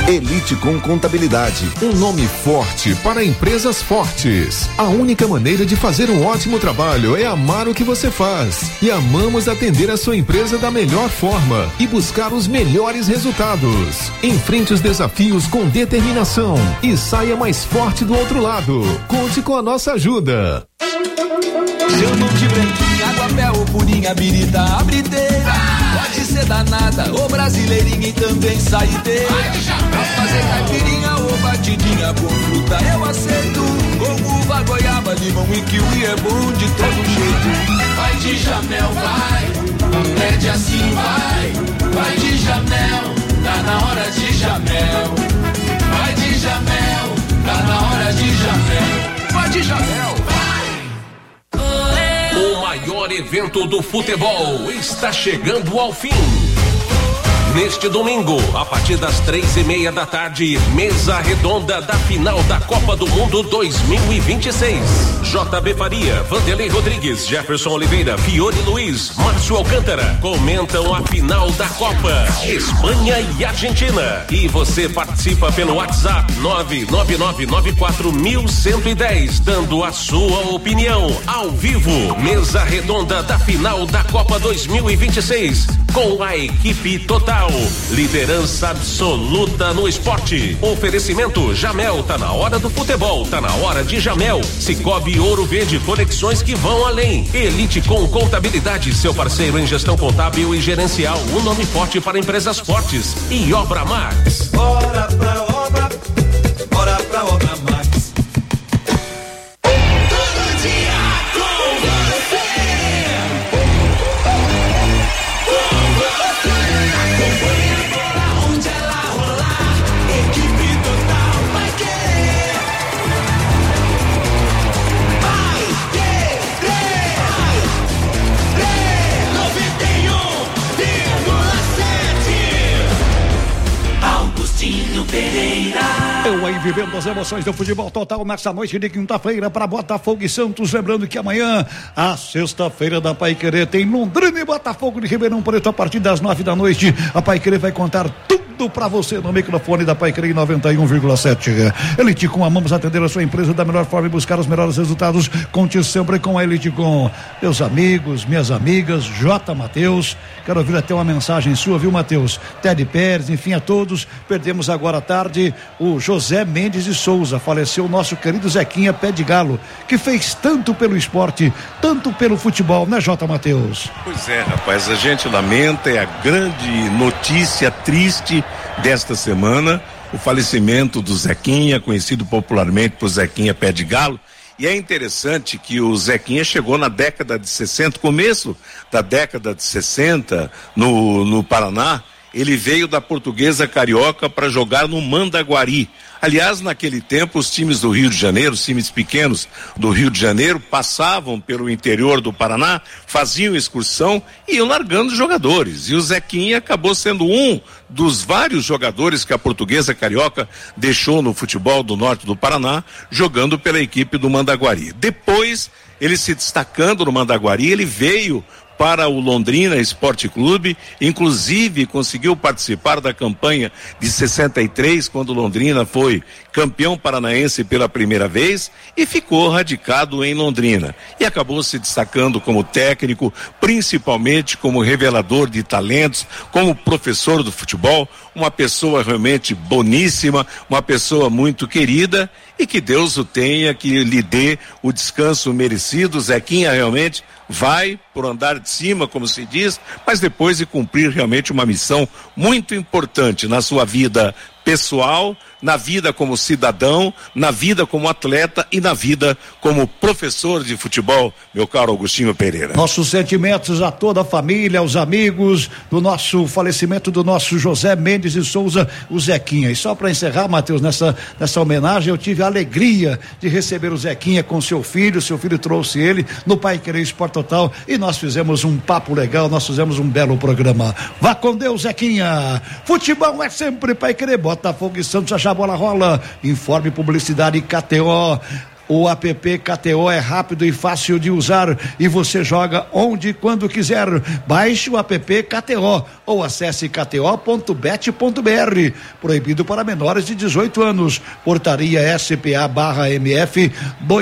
Elite com Contabilidade, um nome forte para empresas fortes. A única maneira de fazer um ótimo trabalho é amar o que você faz. E amamos atender a sua empresa da melhor forma e buscar os melhores resultados. Enfrente os desafios com determinação e saia mais forte do outro lado. Conte com a nossa ajuda. Chamam de branquinha, aguapé ou purinha, birita, abriteira. Pode ser danada ou brasileirinha e também saideira. Pra fazer caipirinha ou batidinha com fruta eu aceito. Com uva, goiaba, limão e kiwi é bom de todo jeito. Vai de Jamel, vai, pede assim, vai de Jamel, tá na hora de Jamel. Vai de Jamel, tá na hora de Jamel. Vai de Jamel, vai. O maior evento do futebol está chegando ao fim. Neste domingo, a partir das 3:30 da tarde, mesa redonda da final da Copa do Mundo 2026. JB Faria, Vanderlei Rodrigues, Jefferson Oliveira, Fiore Luiz, Márcio Alcântara comentam a final da Copa, Espanha e Argentina. E você participa pelo WhatsApp 999941110, dando a sua opinião ao vivo. Mesa redonda da final da Copa 2026, com a equipe total. Liderança absoluta no esporte. Oferecimento Jamel, tá na hora do futebol, tá na hora de Jamel. Cicobi Ouro Verde, conexões que vão além. Elite com Contabilidade, seu parceiro em gestão contábil e gerencial, um nome forte para empresas fortes. E Obra Max. Bora pra obra, bora pra Obra Max. Eu aí vivendo as emoções do futebol total nessa noite de quinta-feira para Botafogo e Santos. Lembrando que amanhã, a sexta-feira da Paiquerê, tem Londrina e Botafogo de Ribeirão Preto a partir das 9 da noite. A Paiquerê vai contar tudo pra você no microfone da Paiquerê 91,7. Elite Com, amamos atender a sua empresa da melhor forma e buscar os melhores resultados. Conte sempre com a Elite Com. Meus amigos, minhas amigas, J. Matheus, quero ouvir até uma mensagem sua, viu, Matheus? Teddy Pérez, enfim, a todos. Perdemos agora à tarde o José Mendes de Souza. Faleceu o nosso querido Zequinha Pé de Galo, que fez tanto pelo esporte, tanto pelo futebol, né, J. Matheus? Pois é, rapaz, a gente lamenta, é a grande notícia triste desta semana, o falecimento do Zequinha, conhecido popularmente por Zequinha Pé de Galo. E é interessante que o Zequinha chegou na década de 60, começo da década de 60, no Paraná. Ele veio da Portuguesa Carioca para jogar no Mandaguari. Aliás, naquele tempo, os times do Rio de Janeiro, os times pequenos do Rio de Janeiro, passavam pelo interior do Paraná, faziam excursão e iam largando jogadores. E o Zequinha acabou sendo um dos vários jogadores que a Portuguesa Carioca deixou no futebol do norte do Paraná, jogando pela equipe do Mandaguari. Depois, ele se destacando no Mandaguari, ele veio para o Londrina Esporte Clube, inclusive conseguiu participar da campanha de 63, quando Londrina foi campeão paranaense pela primeira vez, e ficou radicado em Londrina. E acabou se destacando como técnico, principalmente como revelador de talentos, como professor do futebol, uma pessoa realmente boníssima, uma pessoa muito querida, e que Deus o tenha, que lhe dê o descanso merecido. Zequinha realmente vai por andar de cima, como se diz, mas depois de cumprir realmente uma missão muito importante na sua vida pessoal, na vida como cidadão, na vida como atleta e na vida como professor de futebol, meu caro Augustinho Pereira. Nossos sentimentos a toda a família, aos amigos do nosso falecimento do nosso José Mendes de Souza, o Zequinha. E só para encerrar, Matheus, nessa homenagem, eu tive a alegria de receber o Zequinha com seu filho trouxe ele no Paiquerê Esporte Total e nós fizemos um papo legal, nós fizemos um belo programa. Vá com Deus, Zequinha. Futebol é sempre Paiquerê, Botafogo e Santos, a bola rola. Informe Publicidade KTO. O app KTO é rápido e fácil de usar e você joga onde e quando quiser. Baixe o app KTO ou acesse kto.bet.br. Proibido para menores de 18 anos. Portaria SPA/MF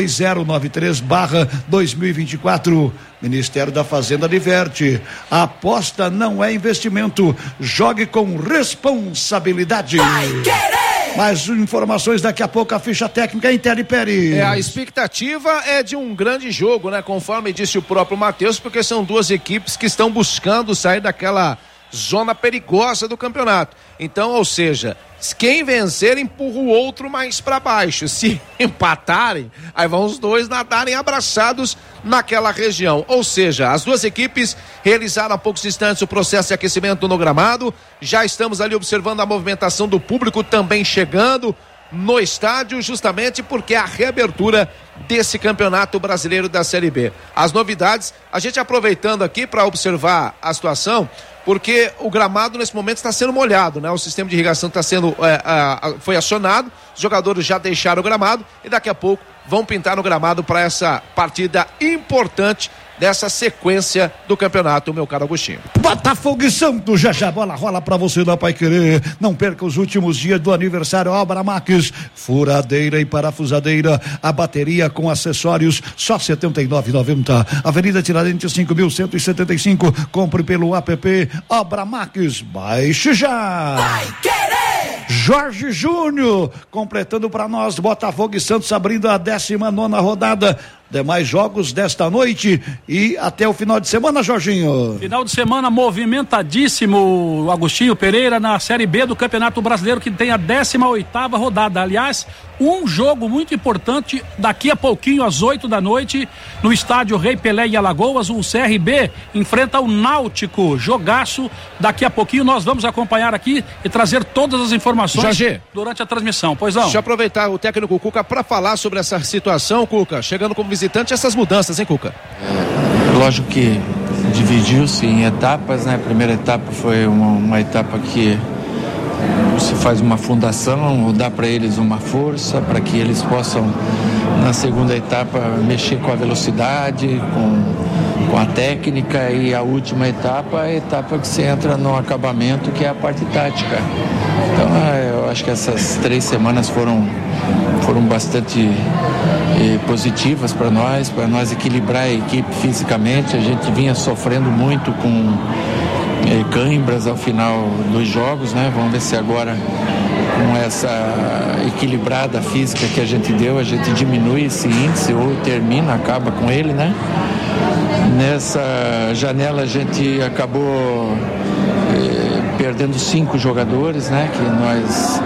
2093/2024. Ministério da Fazenda adverte: a aposta não é investimento. Jogue com responsabilidade. Vai querer! Mais informações daqui a pouco, a ficha técnica Inter e Pérez. A expectativa é de um grande jogo, né? Conforme disse o próprio Matheus, porque são duas equipes que estão buscando sair daquela zona perigosa do campeonato. Então, ou seja, quem vencer empurra o outro mais para baixo. Se empatarem, aí vão os dois nadarem abraçados naquela região. Ou seja, as duas equipes realizaram há poucos instantes o processo de aquecimento no gramado. Já estamos ali observando a movimentação do público também chegando no estádio, justamente porque é a reabertura desse campeonato brasileiro da Série B. As novidades, a gente aproveitando aqui para observar a situação, porque o gramado nesse momento está sendo molhado, né? O sistema de irrigação está sendo foi acionado, os jogadores já deixaram o gramado e daqui a pouco vão pintar no gramado para essa partida importante dessa sequência do campeonato, meu caro Agostinho. Botafogo e Santos, já bola rola pra você da Paiquerê. Não perca os últimos dias do aniversário Obra Max, furadeira e parafusadeira, a bateria com acessórios, só R$ 79,90. Avenida Tiradentes 5.175, compre pelo app Obra Max, baixe já. Vai querer! Jorge Júnior, completando para nós, Botafogo e Santos abrindo a 19ª rodada. Demais jogos desta noite e até o final de semana, Jorginho. Final de semana movimentadíssimo, Agostinho Pereira, na Série B do Campeonato Brasileiro, que tem a 18ª rodada. Aliás, um jogo muito importante daqui a pouquinho, às 8 da noite, no estádio Rei Pelé em Alagoas. O CRB enfrenta o Náutico, jogaço. Daqui a pouquinho nós vamos acompanhar aqui e trazer todas as informações, Jorge, durante a transmissão. Pois não. Deixa eu aproveitar o técnico Cuca para falar sobre essa situação, Cuca, chegando como visitante, essas mudanças, hein, Cuca? Lógico que dividiu-se em etapas, né? A primeira etapa foi uma etapa que se faz uma fundação, dá para eles uma força, para que eles possam, na segunda etapa, mexer com a velocidade, com a técnica, e a última etapa, a etapa que se entra no acabamento, que é a parte tática. Então, eu acho que essas 3 semanas foram bastante positivas para nós equilibrar a equipe fisicamente. A gente vinha sofrendo muito com cãibras ao final dos jogos, né? Vamos ver se agora, com essa equilibrada física que a gente deu, a gente diminui esse índice ou acaba com ele, né? Nessa janela a gente acabou perdendo 5 jogadores, né? Que nós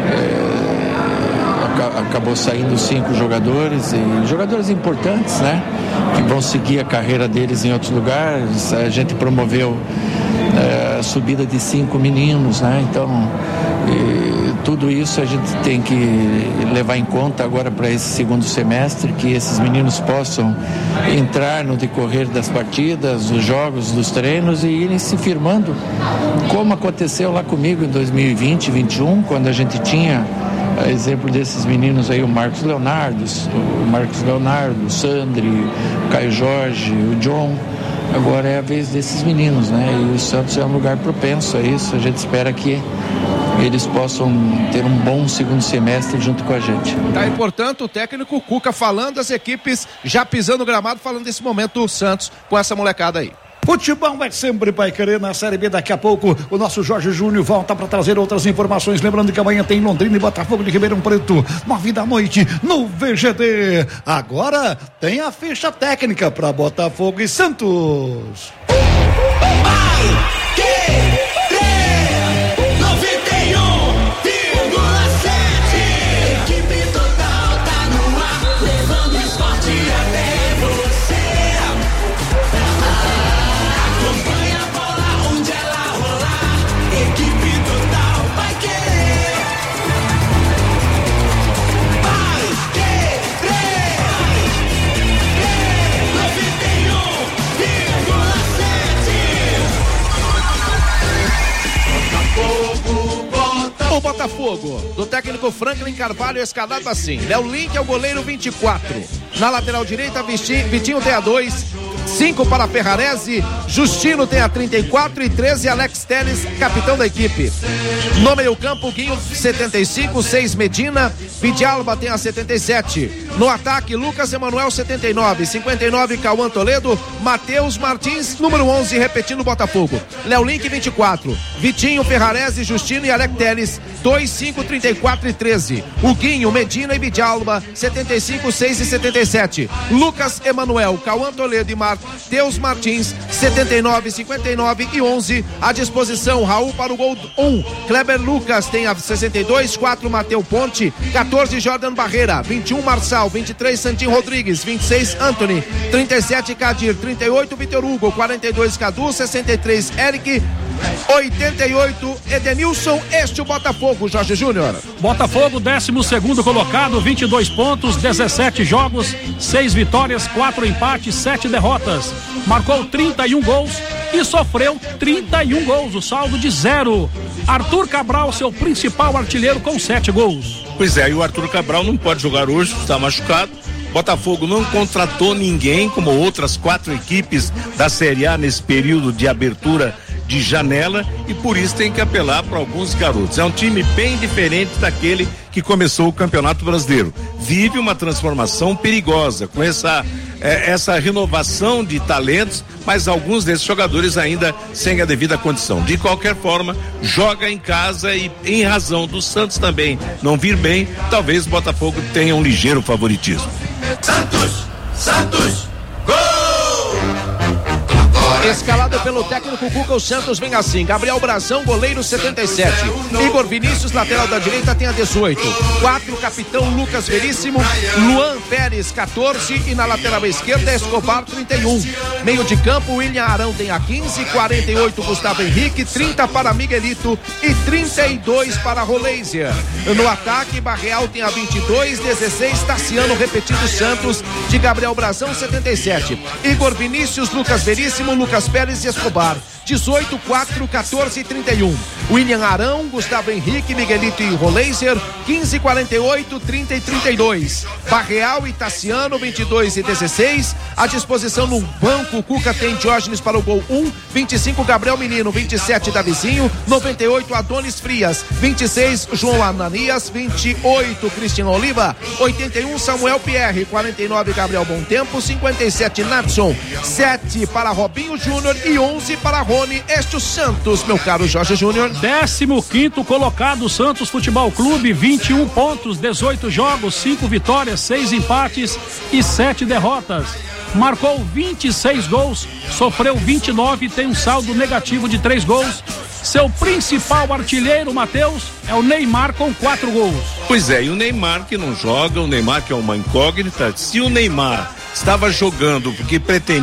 acabou saindo 5 jogadores, e jogadores importantes, né? Que vão seguir a carreira deles em outros lugares. A gente promoveu a subida de 5 meninos, né? Então, tudo isso a gente tem que levar em conta agora para esse segundo semestre, que esses meninos possam entrar no decorrer das partidas, dos jogos, dos treinos, e irem se firmando, como aconteceu lá comigo em 2020, 2021, quando a gente tinha exemplo desses meninos aí, o Marcos Leonardo, o Sandri, o Caio Jorge, o John. Agora é a vez desses meninos, né? E o Santos é um lugar propenso a isso. A gente espera que eles possam ter um bom segundo semestre junto com a gente. Tá, e portanto o técnico Cuca falando, as equipes já pisando no gramado, falando desse momento do Santos com essa molecada aí. Futebol é sempre Paiquerê na Série B. Daqui a pouco o nosso Jorge Júnior volta para trazer outras informações. Lembrando que amanhã tem Londrina e Botafogo de Ribeirão Preto, 9 da noite no VGD. Agora tem a ficha técnica para Botafogo e Santos. Botafogo, do técnico Franklin Carvalho, escalado assim: Léo Link é o goleiro, 24. Na lateral direita, Vitinho tem a 2, 5 para Ferrarese, Justino tem a 34 e 13 Alex Telles, capitão da equipe. No meio campo, Guinho 75, 6 Medina, Vidalba tem a 77. No ataque, Lucas Emanuel 79, 59 Cauã Toledo, Matheus Martins, número 11, repetindo Botafogo. Léo Link 24, Vitinho, Ferrarese, Justino e Alex Telles, 2, 5, 34 e 13. O Guinho, Medina e Vidalba 75, 6 e 77. Lucas Emanuel, Cauã Toledo e Matheus Martins 79, 59 e 11. À disposição, Raul para o gol 1, Kleber Lucas tem a 62, 4 Mateu Ponte, 14 Jordan Barreira, 21 Marçal, 23 Santinho Rodrigues, 26 Anthony, 37 Cadir, 38 Vitor Hugo, 42 Cadu, 63 Eric, 88 Edenilson. Este o Botafogo, Jorge Júnior. Botafogo, 12º colocado, 22 pontos, 17 jogos, 6 vitórias, 4 empates, 7 derrotas. Marcou 31 gols e sofreu 31 gols, o saldo de 0. Arthur Cabral, seu principal artilheiro, com 7 gols. Pois é, e o Arthur Cabral não pode jogar hoje, está machucado. Botafogo não contratou ninguém, como outras 4 equipes da Série A nesse período de abertura de janela, e por isso tem que apelar para alguns garotos. É um time bem diferente daquele que começou o Campeonato Brasileiro. Vive uma transformação perigosa com essa renovação de talentos, mas alguns desses jogadores ainda sem a devida condição. De qualquer forma, joga em casa e, em razão do Santos também não vir bem, talvez o Botafogo tenha um ligeiro favoritismo. Santos, gol! Escalado pelo técnico Cuca, o Santos vem assim: Gabriel Brazão, goleiro, 77. Igor Vinícius, lateral da direita, tem a 18. 4, capitão Lucas Veríssimo. Luan Pérez, 14. E na lateral esquerda, Escobar, 31. Meio de campo, William Arão tem a 15. 48, Gustavo Henrique. 30 para Miguelito e 32 para Roleiser. No ataque, Barreal tem a 22. 16, Tassiano, repetindo Santos, de Gabriel Brazão, 77. Igor Vinícius, Lucas Veríssimo, Lucas Pérez e Escobar. 18, 4, 14 e 31. William Arão, Gustavo Henrique, Miguelito e Roleiser. 15, 48, 30 e 32. Barreal e Tassiano, 22 e 16. À disposição no banco, o Cuca tem Diógenes para o gol 1. 25, Gabriel Menino. 27, Davizinho. 98, Adonis Frias. 26, João Ananias. 28, Cristiano Oliva. 81, Samuel Pierre. 49, Gabriel Bontempo. 57, Natson. 7 para Robinho Júnior e 11 para Rony. Este o Santos, meu caro Jorge Júnior. 15º colocado, Santos Futebol Clube, 21 pontos, 18 jogos, 5 vitórias, 6 empates e 7 derrotas. Marcou 26 gols, sofreu 29 e tem um saldo negativo de 3 gols. Seu principal artilheiro, Matheus, é o Neymar, com 4 gols. Pois é, e o Neymar que não joga, o Neymar que é uma incógnita. Se o Neymar estava jogando porque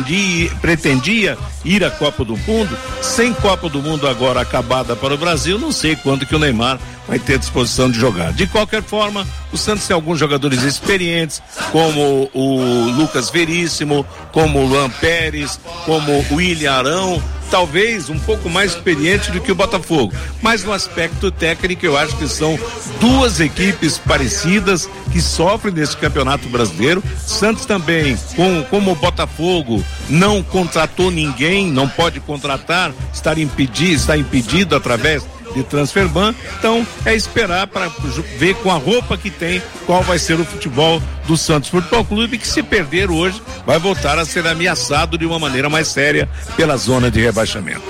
pretendia ir à Copa do Mundo, sem Copa do Mundo agora acabada para o Brasil, não sei quando que o Neymar vai ter disposição de jogar. De qualquer forma, o Santos tem alguns jogadores experientes, como o Lucas Veríssimo, como o Luan Pérez, como o William Arão, talvez um pouco mais experiente do que o Botafogo, mas no aspecto técnico eu acho que são 2 equipes parecidas que sofrem nesse Campeonato Brasileiro. Santos também, como o Botafogo não contratou ninguém, não pode contratar, está impedido através de transferban, então é esperar para ver com a roupa que tem qual vai ser o futebol do Santos Futebol Clube, que se perder hoje vai voltar a ser ameaçado de uma maneira mais séria pela zona de rebaixamento.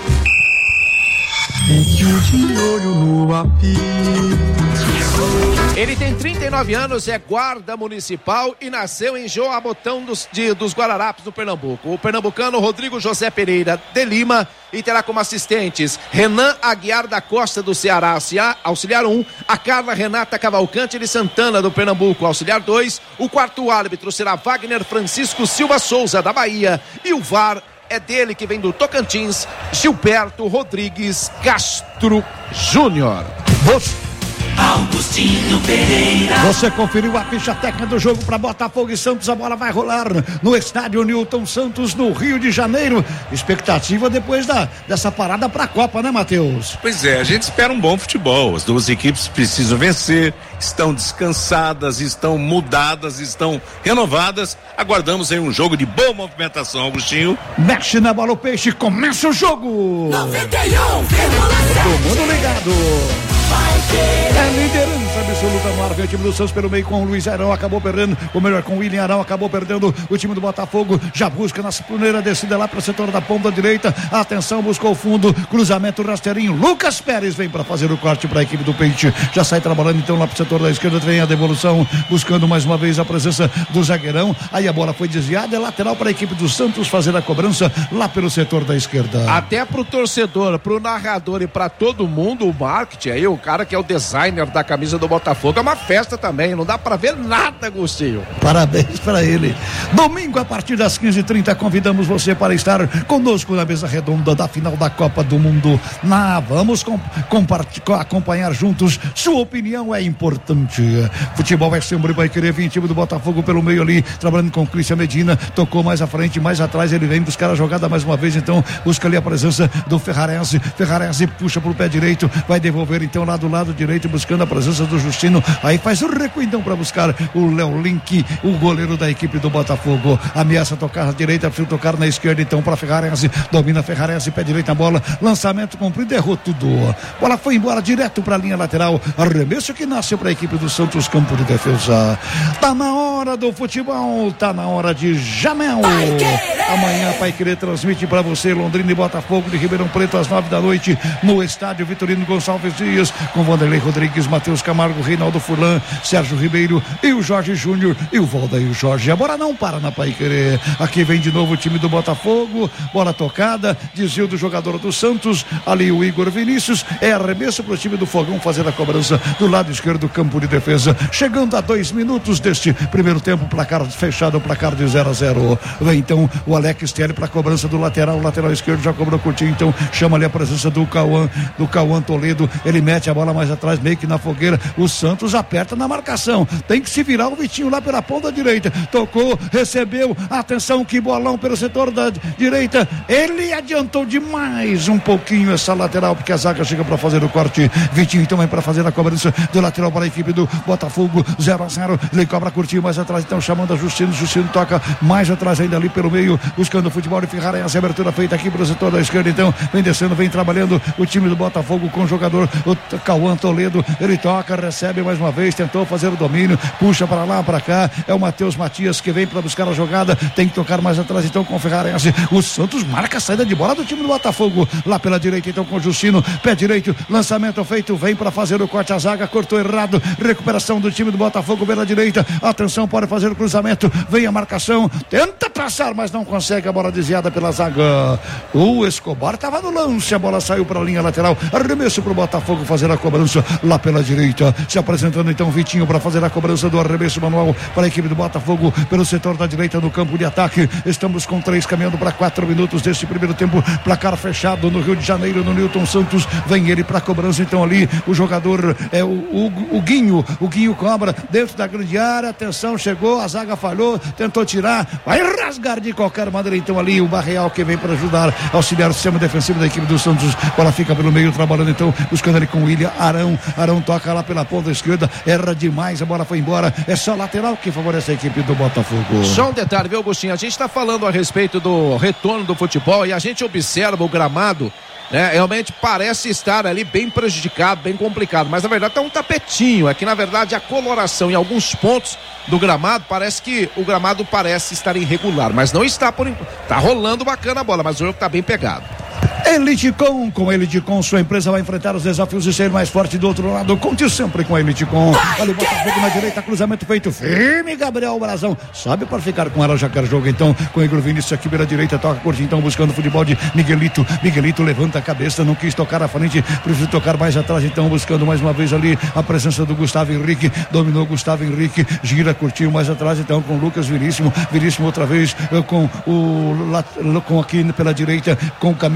Ele tem 39 anos, é guarda municipal e nasceu em Joabotão dos Guararapes, no Pernambuco. O pernambucano Rodrigo José Pereira de Lima, e terá como assistentes Renan Aguiar da Costa, do Ceará, auxiliar 1, a Carla Renata Cavalcante de Santana, do Pernambuco, auxiliar 2. O quarto árbitro será Wagner Francisco Silva Souza, da Bahia, e o VAR é dele, que vem do Tocantins, Gilberto Rodrigues Castro Júnior. Augustinho Pereira. Você conferiu a ficha técnica do jogo para Botafogo e Santos. A bola vai rolar no estádio Newton Santos, no Rio de Janeiro. Expectativa depois dessa parada para a Copa, né, Matheus? Pois é, a gente espera um bom futebol. As duas equipes precisam vencer, estão descansadas, estão mudadas, estão renovadas. Aguardamos aí um jogo de boa movimentação, Augustinho. Mexe na bola o peixe, começa o jogo. 91,7. Todo mundo ligado. É liderança absoluta no ar. Vem o time do Santos pelo meio com o Luiz Arão, acabou perdendo, ou melhor, com o William Arão, acabou perdendo. O time do Botafogo já busca na primeira descida lá para o setor da ponta direita. Atenção, buscou o fundo, cruzamento rasteirinho. Lucas Pérez vem para fazer o corte para a equipe do Peixe. Já sai trabalhando então lá para o setor da esquerda. Vem a devolução, buscando mais uma vez a presença do zagueirão. Aí a bola foi desviada, é lateral para a equipe do Santos fazer a cobrança lá pelo setor da esquerda. Até pro torcedor, pro narrador e para todo mundo, o marketing aí, o cara que é o designer da camisa do Botafogo, é uma festa também, não dá pra ver nada, Agostinho. Parabéns pra ele. Domingo, a partir das 15h30, convidamos você para estar conosco na mesa redonda da final da Copa do Mundo. Vamos acompanhar juntos. Sua opinião é importante. Futebol é sempre vai querer vir, time do Botafogo pelo meio ali, trabalhando com o Christian Medina, tocou mais à frente, mais atrás, ele vem buscar a jogada mais uma vez, então busca ali a presença do Ferrarese puxa pro pé direito, vai devolver então lá do lado direito, buscando a presença do Justino, aí faz o recuo então para buscar o Léo Link, o goleiro da equipe do Botafogo, ameaça tocar à direita, precisa tocar na esquerda então para Ferrarese, domina Ferrarese, pé direito na bola, lançamento cumprido, errou tudo, bola foi embora direto para a linha lateral, arremesso que nasce para a equipe do Santos, campo de defesa. Tá na hora do futebol, tá na hora de Jamel. Amanhã Pai Querer transmite para você Londrina e Botafogo de Ribeirão Preto às 9h no estádio Vitorino Gonçalves Dias, com Vanderlei Rodrigues, Matheus Camargo, Reinaldo Furlan, Sérgio Ribeiro e o Jorge Júnior e o Valdair Jorge. A bola não para na Pai Querer. Aqui vem de novo o time do Botafogo, bola tocada, desvio do jogador do Santos, ali o Igor Vinícius, é arremesso para o time do Fogão fazer a cobrança do lado esquerdo do campo de defesa. Chegando a 2 minutos deste primeiro tempo, placar fechado, placar de 0-0. Vem então o Alex Telly para a cobrança do lateral, o lateral esquerdo já cobrou curtinho, então chama ali a presença do Cauã Toledo, ele mete a bola mais atrás, meio que na fogueira, o Santos aperta na marcação, tem que se virar o Vitinho lá pela ponta direita, tocou, recebeu, atenção, que bolão pelo setor da direita, ele adiantou demais um pouquinho essa lateral, porque a zaga chega para fazer o corte, Vitinho então vem para fazer a cobrança do lateral para a equipe do Botafogo, 0-0, ele cobra curtinho mais atrás, então chamando a Justino toca mais atrás ainda ali pelo meio, buscando o futebol de Ferrari, essa abertura feita aqui para o setor da esquerda, então vem descendo, vem trabalhando o time do Botafogo com o jogador, o Cauã Toledo, ele toca, recebe mais uma vez, tentou fazer o domínio, puxa para lá, para cá, é o Matheus Matias que vem para buscar a jogada, tem que tocar mais atrás então com o Ferrarense, o Santos marca a saída de bola do time do Botafogo, lá pela direita então com o Justino, pé direito, lançamento feito, vem para fazer o corte, a zaga cortou errado, recuperação do time do Botafogo pela direita, atenção, pode fazer o cruzamento, vem a marcação, tenta passar, mas não consegue, a bola desviada pela zaga, o Escobar estava no lance, a bola saiu para a linha lateral, arremesso para o Botafogo fazer a cobrança lá pela direita, se apresentando então Vitinho para fazer a cobrança do arremesso manual para a equipe do Botafogo pelo setor da direita no campo de ataque. Estamos com 3 caminhando para 4 minutos deste primeiro tempo, placar fechado no Rio de Janeiro, no Newton Santos, vem ele para a cobrança então ali, o jogador é o Guinho cobra dentro da grande área, atenção, chegou, a zaga falhou, tentou tirar, vai rasgar de qualquer maneira então ali o Barreal que vem para ajudar, auxiliar o sistema defensivo da equipe do Santos, bola fica pelo meio, trabalhando então, buscando ali com o William Arão toca lá pela ponta esquerda, erra demais, a bola foi embora, é só lateral que favorece a equipe do Botafogo. Só um detalhe, viu, Agostinho, a gente está falando a respeito do retorno do futebol e a gente observa o gramado, né, realmente parece estar ali bem prejudicado, bem complicado, mas na verdade tá um tapetinho, é que na verdade a coloração em alguns pontos do gramado, parece que o gramado parece estar irregular, mas não está por enquanto, tá rolando bacana a bola, mas o jogo tá bem pegado. Eliticom, com Eliticom sua empresa vai enfrentar os desafios e ser mais forte do outro lado, conte sempre com a Eliticom. Olha o Botafogo na direita, cruzamento feito firme, Gabriel Brazão sabe para ficar com ela, já quer jogo então, com o Igor Vinícius aqui pela direita, toca curtinho então, buscando o futebol de Miguelito levanta a cabeça, não quis tocar à frente, preferiu tocar mais atrás então, buscando mais uma vez ali a presença do Gustavo Henrique, dominou Gustavo Henrique, gira curtinho mais atrás então com o Lucas Veríssimo outra vez com aqui pela direita, com camisa 40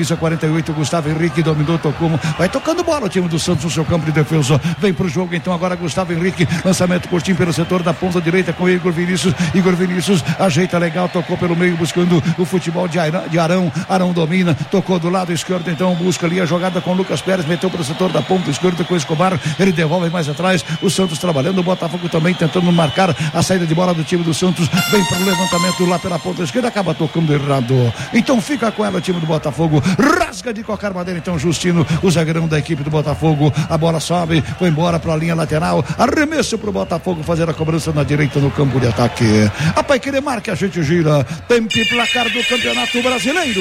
38, Gustavo Henrique dominou, tocou, vai tocando bola o time do Santos no seu campo de defesa. Vem pro jogo então agora Gustavo Henrique, lançamento curtinho pelo setor da ponta direita com Igor Vinícius ajeita legal, tocou pelo meio buscando o futebol de Arão domina, tocou do lado esquerdo, então busca ali a jogada com Lucas Pérez, meteu pro setor da ponta esquerda com Escobar, ele devolve mais atrás, o Santos trabalhando, o Botafogo também tentando marcar a saída de bola do time do Santos, vem pro levantamento lá pela ponta esquerda, acaba tocando errado, então fica com ela o time do Botafogo, rasga de qualquer maneira então Justino, o zagueirão da equipe do Botafogo, a bola sobe, foi embora pra linha lateral, arremesso pro Botafogo fazer a cobrança na direita no campo de ataque. A Paiquerê marca, a gente gira, tempo e placar do Campeonato Brasileiro.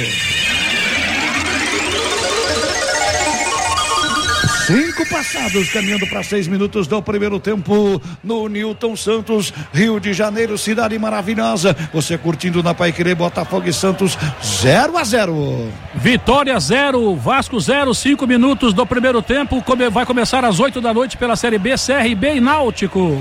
5 passados, caminhando para 6 minutos do primeiro tempo no Newton Santos, Rio de Janeiro, cidade maravilhosa. Você curtindo na Paiquerê, Botafogo e Santos 0-0. Vitória 0, Vasco 0, 5 minutos do primeiro tempo. Vai começar às 8 da noite pela Série B, CRB e Náutico.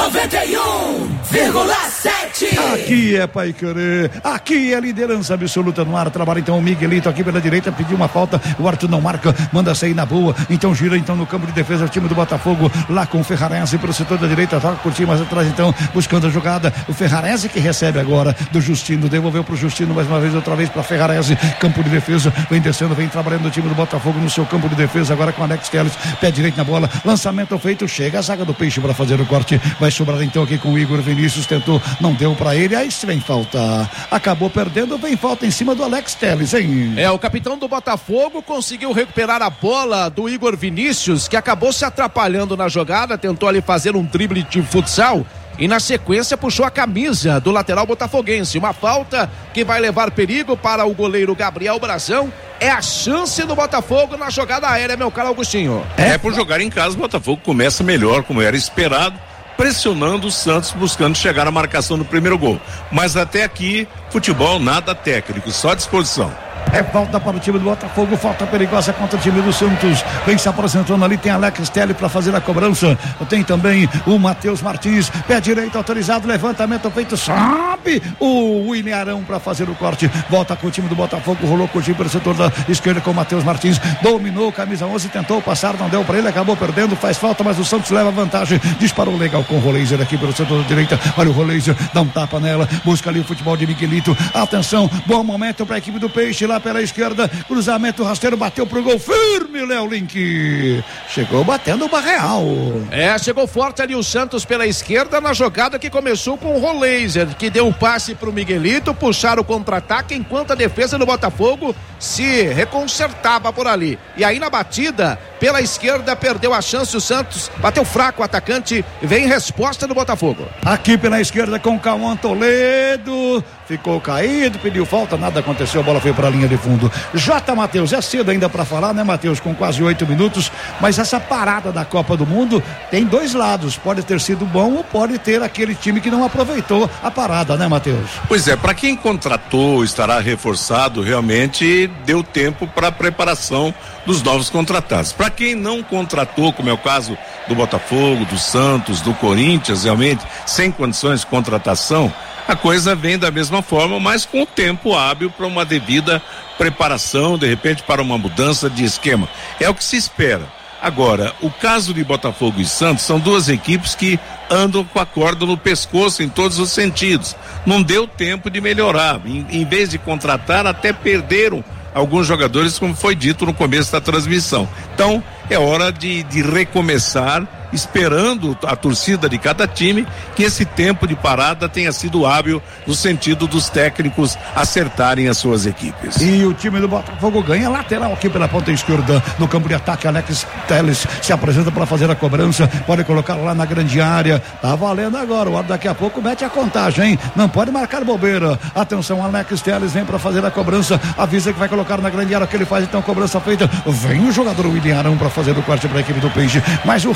91,7. Aqui é Paiquerê, aqui é liderança absoluta no ar. Trabalha então o Miguelito aqui pela direita, pediu uma falta, o Arthur não marca, manda sair na boa, então gira então no campo de defesa o time do Botafogo, lá com o Ferrarese pelo setor da direita, toca curtir mais atrás então, buscando a jogada, o Ferrarese que recebe agora do Justino, devolveu pro Justino mais uma vez, outra vez pra Ferrarese, campo de defesa, vem descendo, vem trabalhando o time do Botafogo no seu campo de defesa, agora com o Alex Telles, pé direito na bola, lançamento feito, chega a zaga do Peixe para fazer o corte, vai sobrar então aqui com o Igor Vinícius, tentou, não deu pra ele, aí vem falta, acabou perdendo, vem falta em cima do Alex Telles, hein? O capitão do Botafogo conseguiu recuperar a bola do Igor Vinícius, que acabou se atrapalhando na jogada, tentou ali fazer um drible de futsal e na sequência puxou a camisa do lateral botafoguense, uma falta que vai levar perigo para o goleiro Gabriel Brazão. É a chance do Botafogo na jogada aérea, meu caro Augustinho. Por jogar em casa, o Botafogo começa melhor, como era esperado, pressionando o Santos, buscando chegar à marcação do primeiro gol, mas até aqui, futebol nada técnico, só disposição. É falta para o time do Botafogo, falta perigosa contra o time do Santos, vem se apresentando ali, tem Alex Telles para fazer a cobrança, tem também o Matheus Martins, pé direito autorizado, levantamento feito, sobe o William Arão para fazer o corte, volta com o time do Botafogo, rolou com o time pelo setor da esquerda com o Matheus Martins, dominou, camisa 11, tentou passar, não deu para ele, acabou perdendo, faz falta, mas o Santos leva vantagem, disparou legal com o Roleiser aqui pelo setor da direita, olha o Roleiser, dá um tapa nela, busca ali o futebol de Miguelito, atenção, bom momento para a equipe do Peixe, lá pela esquerda, cruzamento rasteiro, bateu pro gol, firme Léo Link, chegou batendo o Barreal. Chegou forte ali o Santos pela esquerda na jogada que começou com o Roleiser, que deu o passe pro Miguelito, puxaram o contra-ataque enquanto a defesa do Botafogo se reconsertava por ali, e aí na batida pela esquerda perdeu a chance o Santos, bateu fraco o atacante, vem resposta do Botafogo. Aqui pela esquerda com o Cauã Toledo, ficou caído, pediu falta, nada aconteceu, a bola foi para a linha de fundo. J. Matheus, é cedo ainda para falar, né, Matheus, com quase 8 minutos, mas essa parada da Copa do Mundo tem dois lados, pode ter sido bom ou pode ter aquele time que não aproveitou a parada, né, Matheus? Pois é, para quem contratou, estará reforçado, realmente deu tempo para a preparação dos novos contratados. Para quem não contratou, como é o caso do Botafogo, do Santos, do Corinthians, realmente sem condições de contratação, a coisa vem da mesma forma, mas com o tempo hábil para uma devida preparação, de repente para uma mudança de esquema. É o que se espera. Agora, o caso de Botafogo e Santos são duas equipes que andam com a corda no pescoço em todos os sentidos. Não deu tempo de melhorar. Em vez de contratar, até perderam alguns jogadores, como foi dito no começo da transmissão. Então, é hora de recomeçar, esperando a torcida de cada time que esse tempo de parada tenha sido hábil no sentido dos técnicos acertarem as suas equipes. E o time do Botafogo ganha lateral aqui pela ponta esquerda no campo de ataque. Alex Telles se apresenta para fazer a cobrança, pode colocar lá na grande área, tá valendo agora, o daqui a pouco mete a contagem, hein? Não pode marcar bobeira. Atenção, Alex Telles vem para fazer a cobrança, avisa que vai colocar na grande área, que ele faz então cobrança feita, vem o jogador William Arão para fazer o corte para a equipe do Peixe, mas o rebote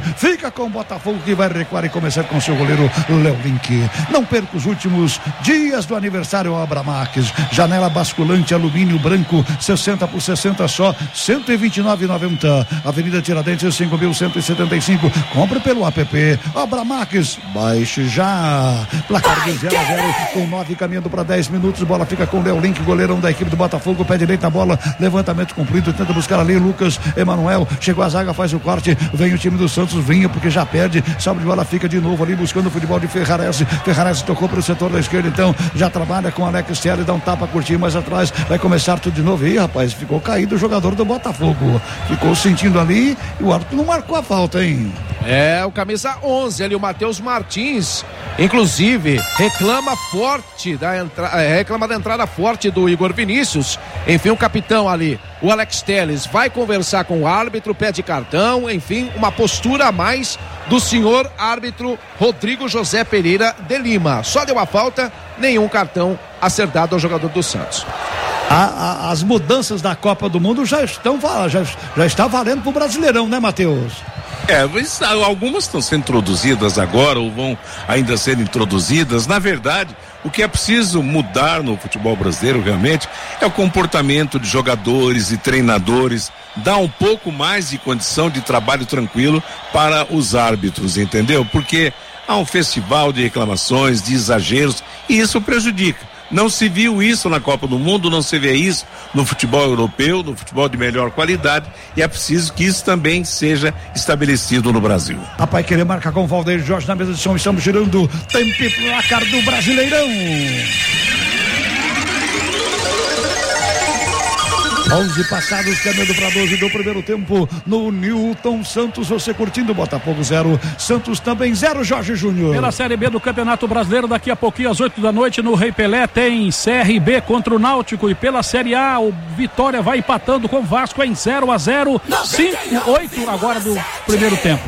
fica com o Botafogo, que vai recuar e começar com seu goleiro Léo Link. Não perca os últimos dias do aniversário Abramax. Janela basculante alumínio branco, 60 por 60 só, 129,90. Avenida Tiradentes, 5.175. Compre pelo app. Abramax, baixe já. Placar de 0-0 com 9 caminhando para 10 minutos. Bola fica com o Léo Link, goleirão da equipe do Botafogo, pé direito na bola, levantamento cumprido, tenta buscar ali Lucas Emanuel, chegou a zaga, faz o corte, vem o time do Santos, vinha porque já perde, salve de bola, fica de novo ali buscando o futebol de Ferrarese tocou para o setor da esquerda, então já trabalha com Alex Telles, dá um tapa curtinho mais atrás, vai começar tudo de novo. E rapaz, ficou caído o jogador do Botafogo, ficou sentindo ali e o árbitro não marcou a falta, hein? É, o camisa 11 ali, o Matheus Martins, inclusive reclama da entrada forte do Igor Vinícius. Enfim, o capitão ali, o Alex Telles, vai conversar com o árbitro, pede cartão, enfim, uma postura a mais do senhor árbitro Rodrigo José Pereira de Lima. Só deu a falta, nenhum cartão acertado ao jogador do Santos. As mudanças da Copa do Mundo já está valendo pro Brasileirão, né, Matheus? Algumas estão sendo introduzidas agora ou vão ainda ser introduzidas. Na verdade, o que é preciso mudar no futebol brasileiro realmente é o comportamento de jogadores e treinadores, dar um pouco mais de condição de trabalho tranquilo para os árbitros, entendeu? Porque há um festival de reclamações, de exageros, e isso prejudica. Não se viu isso na Copa do Mundo, não se vê isso no futebol europeu, no futebol de melhor qualidade, e é preciso que isso também seja estabelecido no Brasil. A Paiquerê marca com o Valdeir Jorge na mesa de som, estamos girando tempo e placar do Brasileirão. 11 passados, caminhando para 12 do primeiro tempo no Newton Santos. Você curtindo, Botafogo 0, Santos também 0, Jorge Júnior. Pela Série B do Campeonato Brasileiro, daqui a pouquinho às 8 da noite no Rei Pelé tem CRB contra o Náutico, e pela Série A o Vitória vai empatando com o Vasco em 0-0, 5-8 agora do primeiro tempo.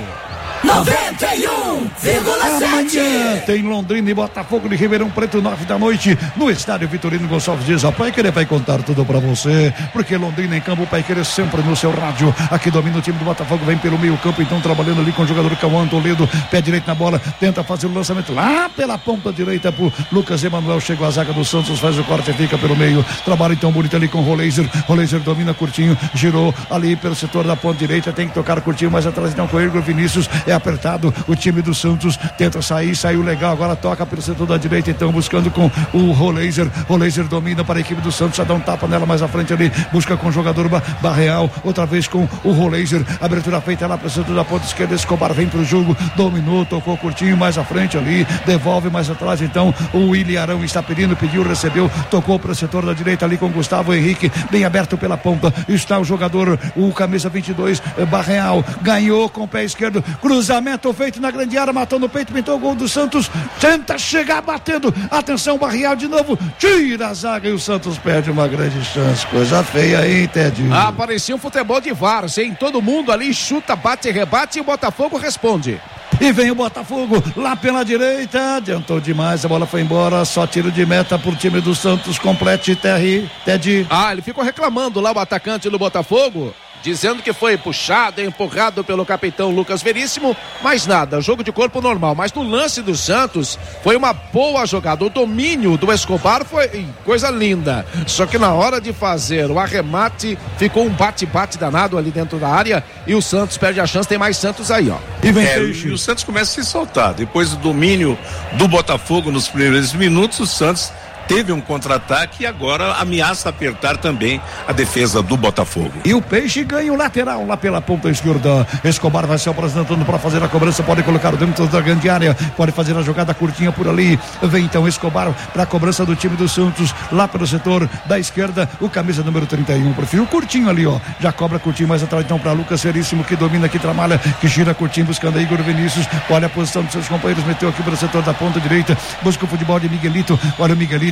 91,7. Amanhã tem Londrina e Botafogo de Ribeirão Preto, 9 da noite, no estádio Vitorino Gonçalves Dias. A Paiquerê vai contar tudo pra você, porque Londrina em campo, Paiquerê sempre no seu rádio. Aqui domina o time do Botafogo, vem pelo meio campo, então trabalhando ali com o jogador Cauã Toledo, pé direito na bola, tenta fazer o lançamento lá pela ponta direita pro Lucas Emanuel, chegou a zaga do Santos, faz o corte, fica pelo meio, trabalha então bonito ali com o Roleiser domina curtinho, girou ali pelo setor da ponta direita, tem que tocar curtinho mais atrás, então com o Igor Vinícius, é apertado, o time do Santos tenta sair, saiu legal, agora toca pelo setor da direita, então buscando com o Roleiser domina para a equipe do Santos, já dá um tapa nela mais à frente ali, busca com o jogador Barreal, outra vez com o Roleiser, abertura feita lá para o setor da ponta esquerda, Escobar vem pro jogo, dominou, tocou curtinho mais à frente ali, devolve mais atrás, então o Ilharão está pediu, recebeu, tocou para o setor da direita ali com o Gustavo Henrique, bem aberto pela ponta, está o jogador, o camisa 22, Barreal, ganhou com o pé esquerdo, cruzamento feito na grande área, matou no peito, pintou o gol do Santos, tenta chegar batendo, atenção, Barreal de novo, tira a zaga e o Santos perde uma grande chance, coisa feia, hein, Ted? Parecia um futebol de várzea, hein? Todo mundo ali chuta, bate, rebate e o Botafogo responde. E vem o Botafogo lá pela direita, adiantou demais, a bola foi embora, só tiro de meta pro time do Santos, complete, Ted. Ele ficou reclamando lá, o atacante do Botafogo, dizendo que foi puxado, empurrado pelo capitão Lucas Veríssimo, mas nada, jogo de corpo normal. Mas no lance do Santos, foi uma boa jogada, o domínio do Escobar foi coisa linda, só que na hora de fazer o arremate, ficou um bate-bate danado ali dentro da área, e o Santos perde a chance, tem mais Santos aí, ó. E o Santos começa a se soltar, depois do domínio do Botafogo nos primeiros minutos, o Santos teve um contra-ataque e agora ameaça apertar também a defesa do Botafogo. E o Peixe ganha o lateral lá pela ponta esquerda. Escobar vai se apresentando para fazer a cobrança, pode colocar dentro da grande área, pode fazer a jogada curtinha por ali. Vem então Escobar para a cobrança do time do Santos, lá pelo setor da esquerda, o camisa número 31, perfil curtinho ali, ó, já cobra curtinho mais atrás então para Lucas Veríssimo, que domina, que trabalha, que gira curtinho buscando aí Igor Vinícius, olha a posição dos seus companheiros, meteu aqui pelo setor da ponta direita, busca o futebol de Miguelito, olha o Miguelito,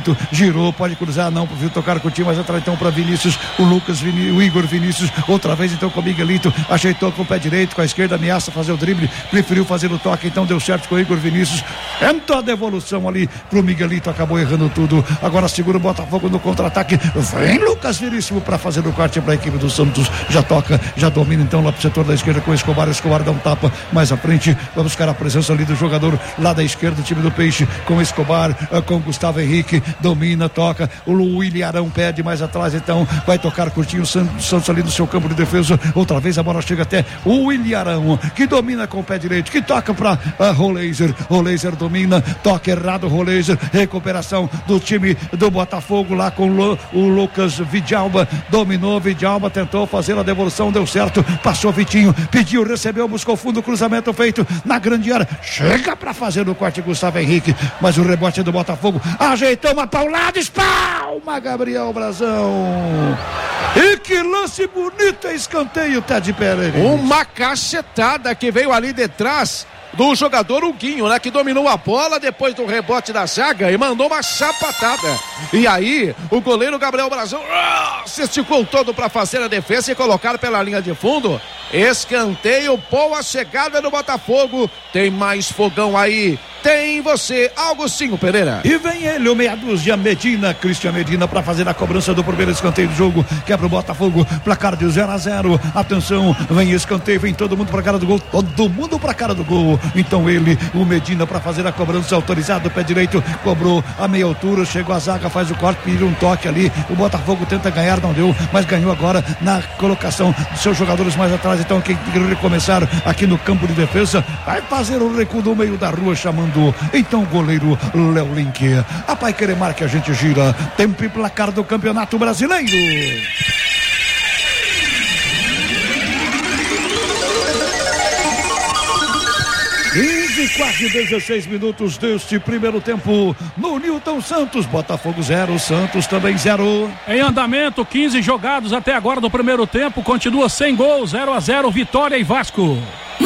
Miguelito, girou, pode cruzar, não, preferiu tocar com o time mais atrás, então para Vinícius, o Igor Vinícius, outra vez então com o Miguelito, ajeitou com o pé direito, com a esquerda, ameaça fazer o drible, preferiu fazer o toque, então deu certo com o Igor Vinícius, tentou a devolução ali pro Miguelito, acabou errando tudo, agora segura o Botafogo no contra-ataque, vem Lucas Veríssimo para fazer o corte para a equipe do Santos, já toca, já domina então lá pro setor da esquerda com o Escobar dá um tapa mais à frente, vai buscar a presença ali do jogador lá da esquerda do time do Peixe, com o Escobar, com o Gustavo Henrique, domina, toca, o William Arão pede mais atrás, então vai tocar curtinho o Santos ali no seu campo de defesa, outra vez a bola chega até o William Arão, que domina com o pé direito, que toca para Roleiser domina, toca errado Roleiser, recuperação do time do Botafogo lá com o Lucas Vidalba, dominou Vidalba, tentou fazer a devolução, deu certo, passou Vitinho, pediu, recebeu, buscou fundo, cruzamento feito na grande área, chega para fazer o corte Gustavo Henrique, mas o rebote do Botafogo, ajeitou uma paulada, espalma Gabriel Brazão, e que lance bonito, é escanteio, Ted Pérez. Uma cacetada que veio ali de trás do jogador Huguinho, né? Que dominou a bola depois do rebote da zaga e mandou uma chapatada. E aí, o goleiro Gabriel Brazão se esticou todo para fazer a defesa e colocar pela linha de fundo. Escanteio, boa chegada do Botafogo. Tem mais fogão aí. Tem você, Augustinho Pereira. E vem ele, o meia dúzia Medina, Cristian Medina, para fazer a cobrança do primeiro escanteio do jogo, que é pro Botafogo, placar de 0-0. Atenção, vem escanteio, vem todo mundo pra cara do gol, todo mundo pra cara do gol. Então ele, o Medina, para fazer a cobrança, autorizado, pé direito, cobrou a meia altura, chegou a zaga, faz o corte, pediu um toque ali. O Botafogo tenta ganhar, não deu, mas ganhou agora na colocação dos seus jogadores mais atrás. Então quem recomeçar aqui no campo de defesa vai fazer o recuo do meio da rua, chamando então o goleiro Léo Link. A Paiquerê marca, a gente gira. Tempo e placar do Campeonato Brasileiro. quase 16 minutos deste primeiro tempo no Newton Santos. Botafogo 0, Santos também 0. Em andamento, 15 jogados até agora do primeiro tempo, continua sem gol, 0-0, Vitória e Vasco.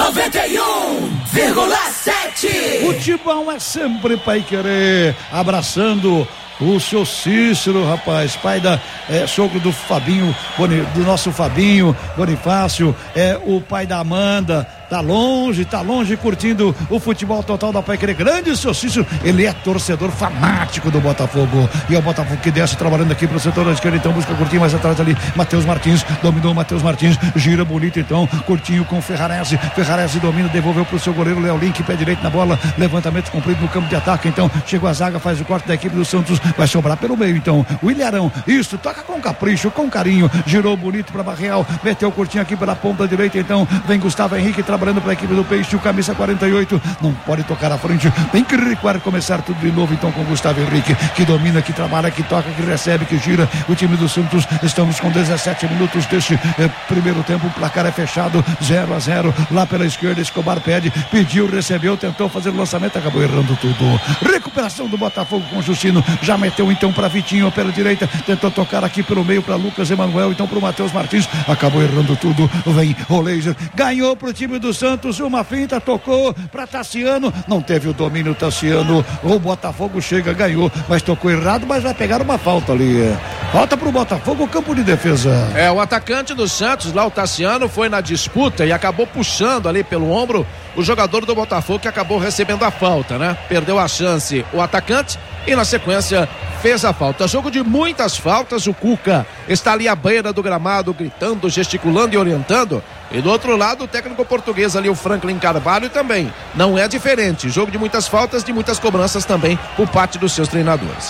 91,7. Futebol é sempre Paiquerê, abraçando o seu Cícero, rapaz, pai sogro do Fabinho, do nosso Fabinho Bonifácio, o pai da Amanda. Tá longe curtindo o futebol total da Paiquerê. Grande seu Cícero, ele é torcedor fanático do Botafogo. E é o Botafogo que desce trabalhando aqui pro setor da esquerda, então busca curtinho mais atrás ali. Matheus Martins, dominou Matheus Martins, gira bonito então, curtinho com Ferrarese domina, devolveu pro seu goleiro Léo Link, pé direito na bola, levantamento cumprido no campo de ataque, então chegou a zaga, faz o corte da equipe do Santos, vai sobrar pelo meio então, o Ilharão, isso, toca com capricho, com carinho, girou bonito pra Barreal, meteu curtinho aqui pela ponta direita, então vem Gustavo Henrique trabalhando para a equipe do Peixe, o camisa 48, não pode tocar à frente, tem que recuar, começar tudo de novo então com Gustavo Henrique, que domina, que trabalha, que toca, que recebe, que gira, o time do Santos. Estamos com 17 minutos deste primeiro tempo, o placar é fechado, 0-0, lá pela esquerda, Escobar pediu, recebeu, tentou fazer o lançamento, acabou errando tudo. Recuperação do Botafogo com o Justino, já meteu então para Vitinho pela direita, tentou tocar aqui pelo meio para Lucas Emanuel, então para o Matheus Martins, acabou errando tudo, vem Roleiser, ganhou pro time do Santos, uma finta, tocou para Tassiano, não teve o domínio Tassiano, o Botafogo chega, ganhou, mas tocou errado, mas vai pegar uma falta ali, falta pro Botafogo, o campo de defesa. O atacante do Santos, lá o Tassiano, foi na disputa e acabou puxando ali pelo ombro o jogador do Botafogo, que acabou recebendo a falta, né? Perdeu a chance o atacante e na sequência fez a falta. Jogo de muitas faltas, o Cuca está ali à beira do gramado, gritando, gesticulando e orientando. E do outro lado, o técnico português ali, o Franklin Carvalho, também não é diferente. Jogo de muitas faltas, de muitas cobranças também por parte dos seus treinadores.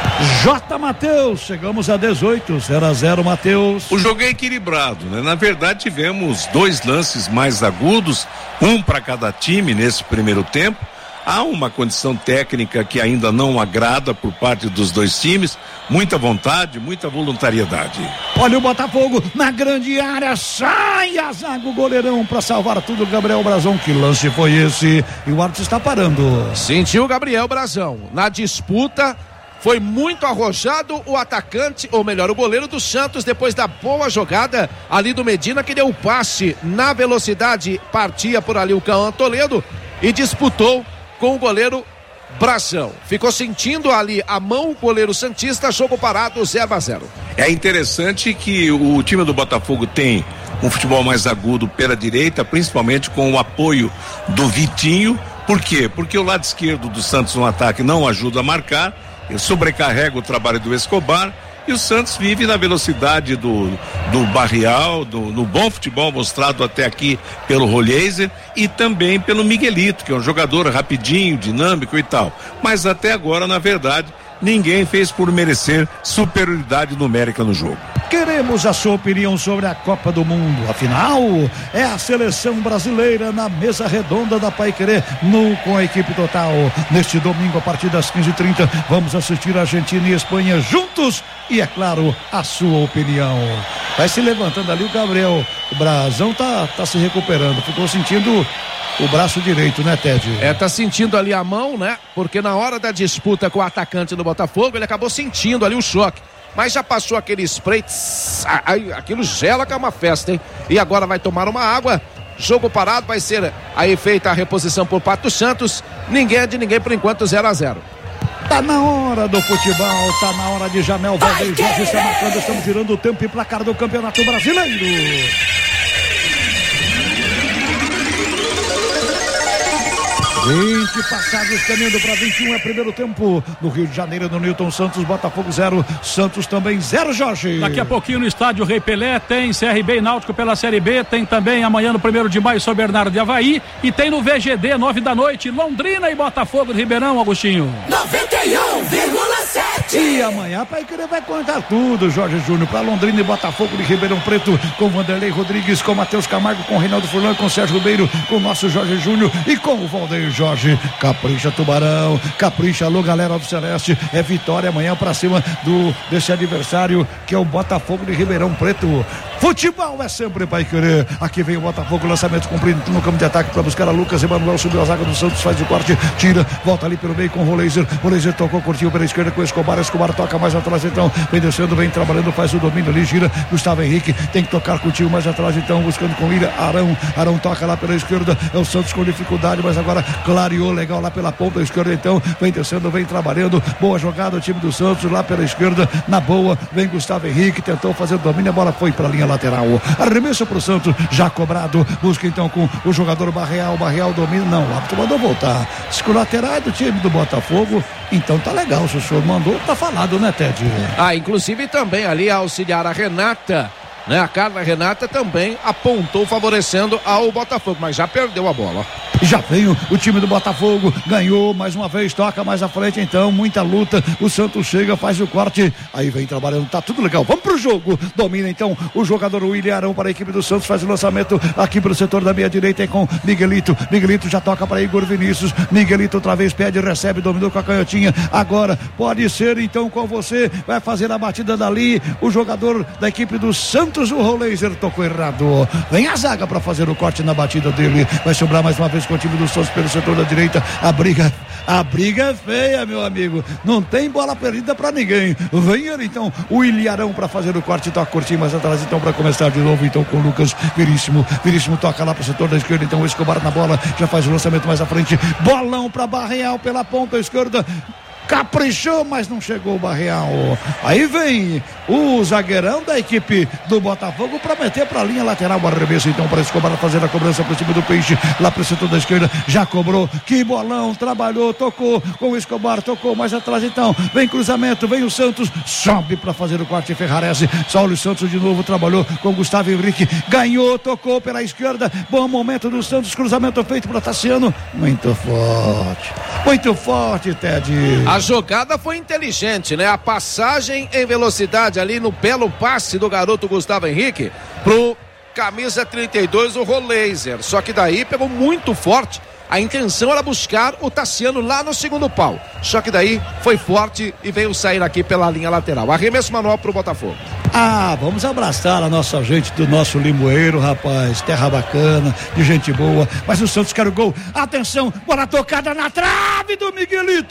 J. Matheus, chegamos a 18, 0-0, Matheus. O jogo é equilibrado, né? Na verdade, tivemos dois lances mais agudos, um para cada time nesse primeiro tempo. Há uma condição técnica que ainda não agrada por parte dos dois times, muita vontade, muita voluntariedade. Olha o Botafogo na grande área, sai a zaga, o goleirão para salvar tudo, Gabriel Brazão. Que lance foi esse? E o árbitro está parando. Sentiu o Gabriel Brazão na disputa. Foi muito arrojado o atacante, ou melhor, o goleiro do Santos, depois da boa jogada ali do Medina, que deu o passe na velocidade, partia por ali o Cauã Toledo e disputou com o goleiro Brasão. Ficou sentindo ali a mão o goleiro santista, jogo parado 0-0. É interessante que o time do Botafogo tem um futebol mais agudo pela direita, principalmente com o apoio do Vitinho. Por quê? Porque o lado esquerdo do Santos no ataque não ajuda a marcar, ele sobrecarrega o trabalho do Escobar, e o Santos vive na velocidade do Barrial, no bom futebol mostrado até aqui pelo Roleiser e também pelo Miguelito, que é um jogador rapidinho, dinâmico e tal. Mas até agora, na verdade, ninguém fez por merecer superioridade numérica no jogo. Queremos a sua opinião sobre a Copa do Mundo. Afinal, é a seleção brasileira na mesa redonda da Paiquerê com a equipe total. Neste domingo, a partir das 15h30, vamos assistir a Argentina e Espanha juntos. E, é claro, a sua opinião. Vai se levantando ali o Gabriel. O Brasão tá se recuperando. Ficou sentindo o braço direito, né, Ted? Tá sentindo ali a mão, né? Porque na hora da disputa com o atacante do Botafogo, ele acabou sentindo ali o choque. Mas já passou aquele spray, aquilo gela que é uma festa, hein? E agora vai tomar uma água, jogo parado, vai ser aí feita a reposição por parte do Santos, ninguém é de ninguém por enquanto, 0-0. Tá na hora do futebol, tá na hora de Jamel Valdez Jorge está marcando, estamos virando o tempo e placar do Campeonato Brasileiro. 20 passados, caminhando para 21, é primeiro tempo no Rio de Janeiro, no Newton Santos, Botafogo 0, Santos também 0, Jorge. Daqui a pouquinho no estádio Rei Pelé tem CRB e Náutico pela Série B, tem também amanhã no 1º de maio São Bernardo de Avaí e tem no VGD 9 da noite Londrina e Botafogo de Ribeirão, Agostinho. 91,7. E amanhã Pai Querer vai contar tudo, Jorge Júnior, para Londrina e Botafogo de Ribeirão Preto, com Vanderlei Rodrigues, com Matheus Camargo, com Reinaldo Furlan, com Sérgio Ribeiro, com o nosso Jorge Júnior e com o Valdez Jorge. Capricha, Tubarão, capricha, alô galera do Celeste, é vitória amanhã pra cima desse adversário que é o Botafogo de Ribeirão Preto. Futebol é sempre Pai Querer. Aqui vem o Botafogo, lançamento cumprido no campo de ataque para buscar a Lucas Emanuel, subiu a zaga do Santos, faz o corte, tira, volta ali pelo meio com o Roleiser tocou, curtiu pela esquerda com o Escobar toca mais atrás então, vem descendo, vem trabalhando, faz o domínio ali, gira, Gustavo Henrique, tem que tocar, curtiu mais atrás então, buscando com Ilha, Arão toca lá pela esquerda, é o Santos com dificuldade, mas agora clareou legal lá pela ponta esquerda então, vem descendo, vem trabalhando, boa jogada o time do Santos lá pela esquerda, na boa, vem Gustavo Henrique, tentou fazer o domínio, a bola foi pra linha lateral, arremesso pro Santos, já cobrado, busca então com o jogador Barreal domina, não, o árbitro mandou voltar, se o lateral é do time do Botafogo, então tá legal, se o senhor mandou, tá falado, né, Ted? Inclusive também ali a auxiliar a Renata, né? A Carla Renata também apontou favorecendo ao Botafogo, mas já perdeu a bola. Já veio o time do Botafogo, ganhou mais uma vez, toca mais à frente então, muita luta, o Santos chega, faz o corte, aí vem trabalhando, tá tudo legal, vamos pro jogo, domina então o jogador William Arão para a equipe do Santos, faz o lançamento aqui pro setor da meia direita é com Miguelito já toca para Igor Vinícius, Miguelito outra vez pede, recebe, dominou com a canhotinha, agora pode ser então com você, vai fazer a batida dali, o jogador da equipe do Santos, o Roleiser tocou errado, vem a zaga para fazer o corte na batida dele, vai sobrar mais uma vez com o time do Santos pelo setor da direita, a briga é feia, meu amigo, não tem bola perdida pra ninguém, vem ele então, o Ilharão pra fazer o corte, toca curtinho mais atrás então pra começar de novo então com o Lucas Veríssimo toca lá pro setor da esquerda, então o Escobar na bola, já faz o lançamento mais à frente, bolão pra Barreal pela ponta esquerda, caprichou, mas não chegou o Barreal. Aí vem o zagueirão da equipe do Botafogo para meter para a linha lateral, o arremesso então para Escobar fazer a cobrança para o time do Peixe, lá para o setor da esquerda, já cobrou, que bolão, trabalhou, tocou com o Escobar, tocou mais atrás então, vem cruzamento, vem o Santos, sobe para fazer o corte, Ferrarese, Saulo Santos de novo, trabalhou com o Gustavo Henrique, ganhou, tocou pela esquerda, bom momento do Santos, cruzamento feito para Tassiano, muito forte, Ted. A jogada foi inteligente, né? A passagem em velocidade ali no belo passe do garoto Gustavo Henrique pro camisa 32, o Roleiser. Só que daí pegou muito forte. A intenção era buscar o Tassiano lá no segundo pau. Só que daí foi forte e veio sair aqui pela linha lateral. Arremesso manual pro Botafogo. Vamos abraçar a nossa gente do nosso Limoeiro, rapaz, terra bacana, de gente boa, mas o Santos quer o gol, atenção, bola tocada na trave do Miguelito,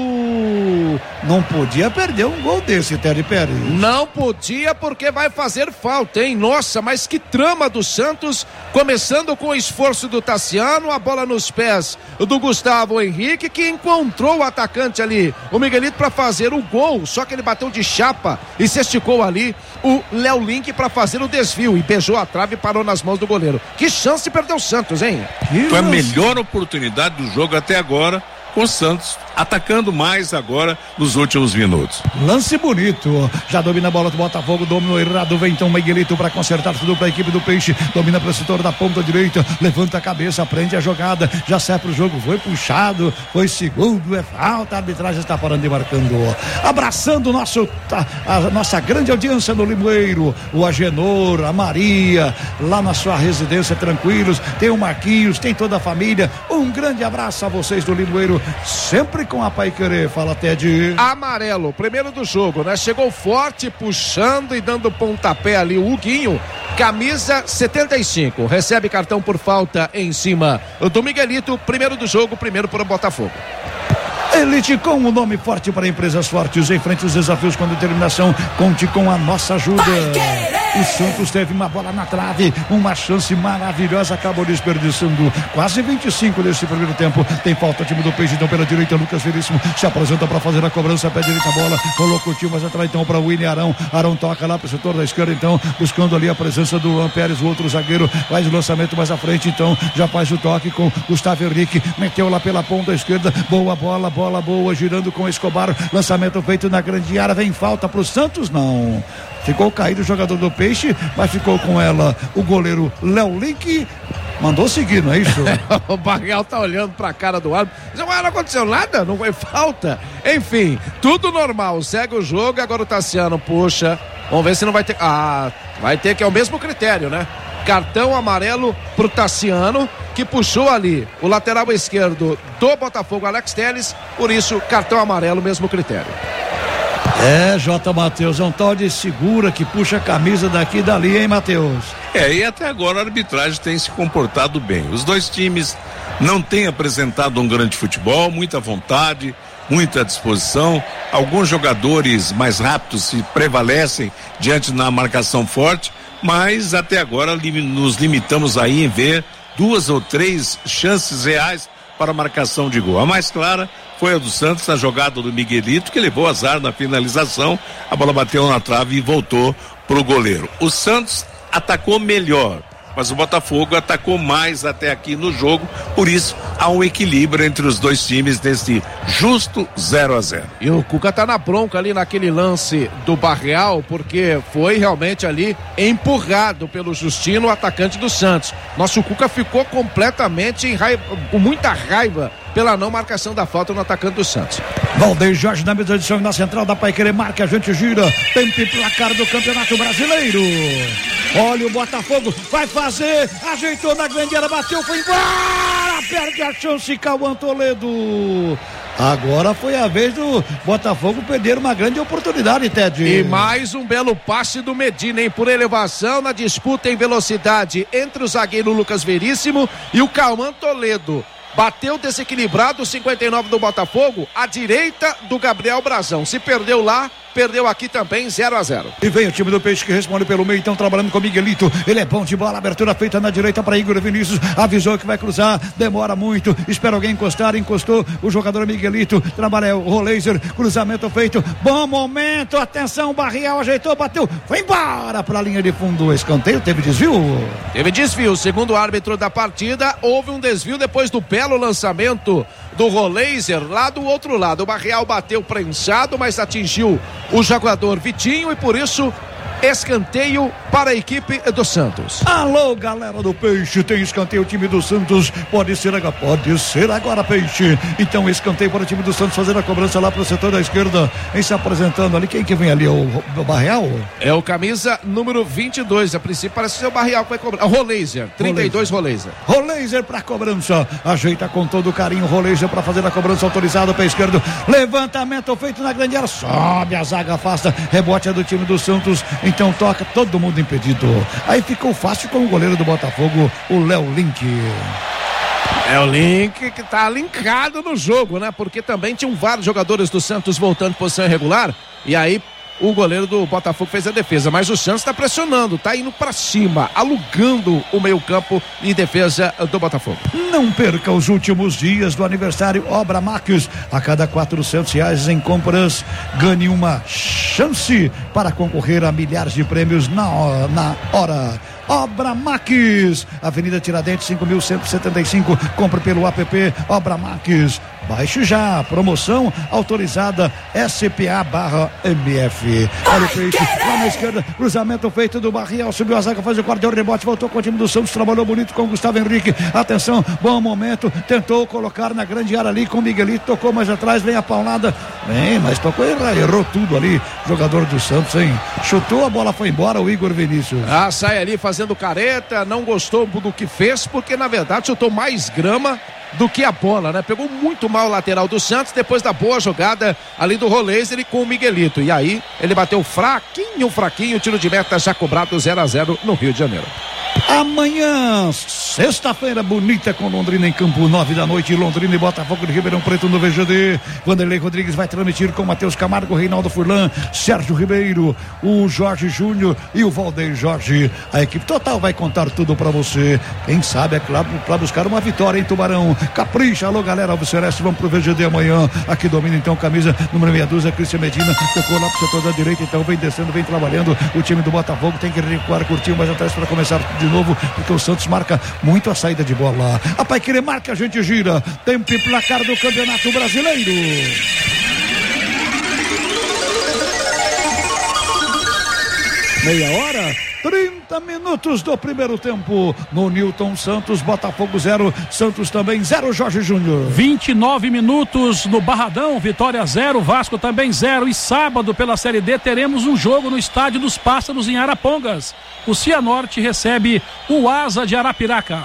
não podia perder um gol desse, Ted Pérez. Não podia, porque vai fazer falta, hein? Nossa, mas que trama do Santos, começando com o esforço do Tassiano, a bola nos pés do Gustavo Henrique, que encontrou o atacante ali, o Miguelito, para fazer o gol, só que ele bateu de chapa e se esticou ali o Léo Link para fazer o desvio e beijou a trave e parou nas mãos do goleiro. Que chance perdeu o Santos, hein? Foi a melhor oportunidade do jogo até agora, com o Santos atacando mais agora nos últimos minutos. Lance bonito, já domina a bola do Botafogo, dominou errado, vem então Miguelito para consertar tudo para a equipe do Peixe, domina para o setor da ponta direita, levanta a cabeça, prende a jogada, já sai pro jogo, foi puxado, foi segundo, é falta, a arbitragem está parando e marcando. Abraçando a nossa grande audiência no Limoeiro, o Agenor, a Maria, lá na sua residência, tranquilos, tem o Marquinhos, tem toda a família, um grande abraço a vocês do Limoeiro, sempre com a Paiquerê. Fala, Ted. Amarelo, primeiro do jogo, né? Chegou forte, puxando e dando pontapé ali o Huguinho, camisa 75, recebe cartão por falta em cima do Miguelito, primeiro do jogo, primeiro para o Botafogo. Elite com o nome forte para empresas fortes, enfrente os desafios com determinação, conte com a nossa ajuda. O Santos teve uma bola na trave, uma chance maravilhosa, acabou desperdiçando quase 25 nesse primeiro tempo. Tem falta, time do Peixe, então pela direita, Lucas Veríssimo se apresenta para fazer a cobrança, pé direita a bola, colocou o time mais atrás então para o William Arão toca lá para o setor da esquerda, então buscando ali a presença do Ampérez, o outro zagueiro, faz o lançamento mais à frente, então já faz o toque com Gustavo Henrique, meteu lá pela ponta esquerda, boa bola boa, girando com Escobar, lançamento feito na grande área, vem falta pro Santos, não. Ficou caído o jogador do Peixe, mas ficou com ela o goleiro Léo Link, mandou seguir, não é isso? O Barreal tá olhando pra cara do árbitro, não aconteceu nada, não foi falta, enfim, tudo normal, segue o jogo, agora o Tassiano puxa, vamos ver se não vai ter, vai ter, que é o mesmo critério, né? Cartão amarelo pro Tassiano, que puxou ali o lateral esquerdo do Botafogo, Alex Telles, por isso cartão amarelo, mesmo critério. J. Matheus, é um tal de segura que puxa a camisa daqui e dali, hein, Matheus? E até agora a arbitragem tem se comportado bem. Os dois times não têm apresentado um grande futebol, muita vontade, muita disposição. Alguns jogadores mais rápidos se prevalecem diante da marcação forte, mas até agora nos limitamos aí em ver 2 ou 3 chances reais para a marcação de gol. A mais clara foi a do Santos na jogada do Miguelito, que levou azar na finalização, a bola bateu na trave e voltou para o goleiro. O Santos atacou melhor, mas o Botafogo atacou mais até aqui no jogo, por isso há um equilíbrio entre os dois times nesse justo 0-0. E o Cuca tá na bronca ali naquele lance do Barreal, porque foi realmente ali empurrado pelo Justino, o atacante do Santos. Nosso Cuca ficou completamente com muita raiva pela não marcação da falta no atacante do Santos. Valdeir Jorge na mesa de som na central da Paiquerê, marca, a gente gira, tempo e placar do Campeonato Brasileiro. Olha o Botafogo, vai fazer, ajeitou na grande área, bateu, foi embora, perde a chance, Cauã Toledo. Agora foi a vez do Botafogo perder uma grande oportunidade, Ted. E mais um belo passe do Medina, hein? Por elevação na disputa em velocidade entre o zagueiro Lucas Veríssimo e o Cauã Toledo. Bateu desequilibrado, 59 do Botafogo, à direita do Gabriel Brazão. Se perdeu lá, perdeu aqui também, 0-0. E vem o time do Peixe que responde pelo meio, então trabalhando com o Miguelito. Ele é bom de bola, abertura feita na direita para Igor Vinícius. Avisou que vai cruzar, demora muito. Espera alguém encostar, encostou o jogador Miguelito. Trabalha o Roleiser, cruzamento feito. Bom momento, atenção, Barreal ajeitou, bateu, foi embora para a linha de fundo. Escanteio, teve desvio? Teve desvio, segundo o árbitro da partida, houve um desvio depois do belo lançamento do Roleiser lá do outro lado. O Barreal bateu prensado, mas atingiu o jogador Vitinho e por isso escanteio para a equipe do Santos. Alô, galera do Peixe, tem escanteio, o time do Santos, pode ser agora, Peixe. Então escanteio para o time do Santos fazer a cobrança lá para o setor da esquerda, em se apresentando ali, quem que vem ali, o Barreal? É o camisa número 22, a princípio parece ser o Barreal que vai cobrar, o Roleiser, 32 Roleiser para cobrança, ajeita com todo carinho, Roleiser para fazer a cobrança, autorizado para a esquerda, levantamento feito na grande área, sobe a zaga, afasta, rebote é do time do Santos, então toca todo mundo impedido. Aí ficou fácil com o goleiro do Botafogo, o Léo Link. É o Link que tá linkado no jogo, né? Porque também tinham vários jogadores do Santos voltando em posição irregular, e aí o goleiro do Botafogo fez a defesa, mas o Santos está pressionando, tá indo para cima, alugando o meio-campo e defesa do Botafogo. Não perca os últimos dias do aniversário Obra Max. A cada R$400 em compras, ganhe uma chance para concorrer a milhares de prêmios na hora. Obra Max, Avenida Tiradentes 5.175, compre pelo app Obra Max. Baixe já, promoção autorizada SPA/MF. Olha o peito, lá na esquerda, cruzamento feito do Barrial, subiu a zaga, faz o quarto, deu o rebote, voltou com o time do Santos, trabalhou bonito com o Gustavo Henrique, atenção, bom momento, tentou colocar na grande área ali com o Miguelito, tocou mais atrás, vem a paulada, bem, mas tocou, errou tudo ali, jogador do Santos, hein? Chutou, a bola foi embora, o Igor Vinícius. Sai ali fazendo careta, não gostou do que fez, porque na verdade chutou mais grama do que a bola, né? Pegou muito mal o lateral do Santos, depois da boa jogada ali do Roleiser com o Miguelito, e aí ele bateu fraquinho, tiro de meta já cobrado 0-0 no Rio de Janeiro. Amanhã, sexta-feira bonita com Londrina em campo, 9 da noite, Londrina e Botafogo de Ribeirão Preto no VGD. Vanderlei Rodrigues vai transmitir com Matheus Camargo, Reinaldo Furlan, Sérgio Ribeiro, o Jorge Júnior e o Valdeir Jorge. A equipe total vai contar tudo pra você. Quem sabe, é claro, pra buscar uma vitória em Tubarão. Capricha, alô galera, Alves Celeste, vamos pro VGD amanhã. Aqui domina então camisa número meia dúzia, Cristian Medina, tocou lá pro setor da direita, então vem descendo, vem trabalhando. O time do Botafogo tem que recuar, curtir mais atrás para começar de novo, porque o Santos marca muito a saída de bola. A Paiquerê marca, a gente gira. Tempo e placar do Campeonato Brasileiro. Meia hora, 30 minutos do primeiro tempo. No Newton Santos, Botafogo 0, Santos também 0, Jorge Júnior. 29 minutos no Barradão, Vitória 0, Vasco também 0. E sábado, pela Série D, teremos um jogo no Estádio dos Pássaros em Arapongas. O Cianorte recebe o Asa de Arapiraca.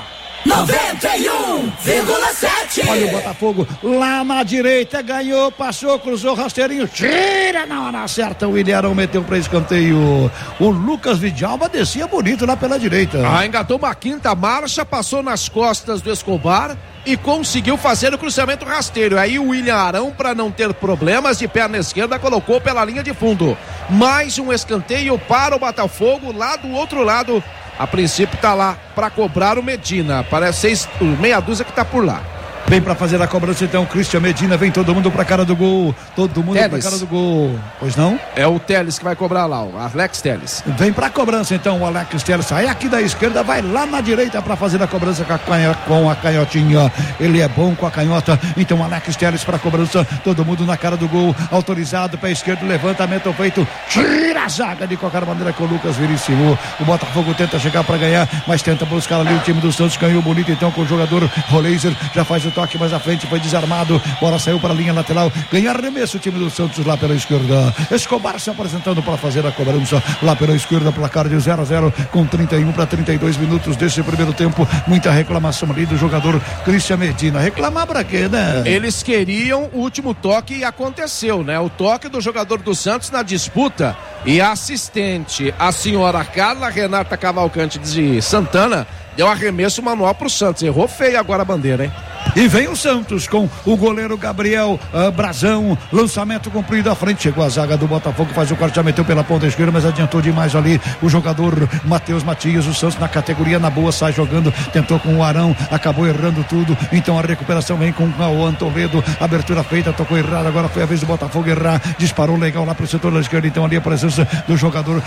91,7. Olha o Botafogo lá na direita, ganhou, passou, cruzou, rasteirinho, tira na hora certa, o Ilharão meteu para escanteio. O Lucas Vidalba descia bonito lá pela direita. Engatou uma quinta marcha, passou nas costas do Escobar e conseguiu fazer o cruzamento rasteiro. Aí o William Arão, para não ter problemas de perna esquerda, colocou pela linha de fundo. Mais um escanteio para o Botafogo lá do outro lado. A princípio tá lá para cobrar o Medina. Parece meia dúzia que tá por lá. Vem pra fazer a cobrança então, Cristian Medina, vem todo mundo pra cara do gol, todo mundo Teles. pra cara do gol, pois não? É o Teles que vai cobrar lá, o Alex Teles. Vem pra cobrança então, o Alex Teles, sai aqui da esquerda, vai lá na direita pra fazer a cobrança com a canhotinha, ele é bom com a canhota, então Alex Teles pra cobrança, todo mundo na cara do gol, autorizado, pé esquerdo, levantamento feito, tira a zaga de qualquer maneira com o Lucas Veríssimo. O Botafogo tenta chegar pra ganhar, mas tenta buscar ali o time do Santos, ganhou bonito então com o jogador Roleiser, já faz o toque mais à frente, foi desarmado, bola saiu para a linha lateral, ganha arremesso o time do Santos lá pela esquerda. Escobar se apresentando para fazer a cobrança lá pela esquerda, placar de 0-0 com 31 para 32 minutos desse primeiro tempo. Muita reclamação ali do jogador Cristian Medina. Reclamar pra quê, né? Eles queriam o último toque e aconteceu, né? O toque do jogador do Santos na disputa, e a assistente, a senhora Carla Renata Cavalcante de Santana, deu arremesso manual pro Santos. Errou feio agora a bandeira, hein? E vem o Santos com o goleiro Gabriel Brazão, lançamento comprido à frente, chegou a zaga do Botafogo, faz o corte, já meteu pela ponta esquerda, mas adiantou demais ali o jogador Matheus Matias. O Santos na categoria, na boa, sai jogando, tentou com o Arão, acabou errando tudo, então a recuperação vem com o Antoledo, abertura feita, tocou errado, agora foi a vez do Botafogo errar, disparou legal lá pro setor da esquerda, então ali a presença do jogador,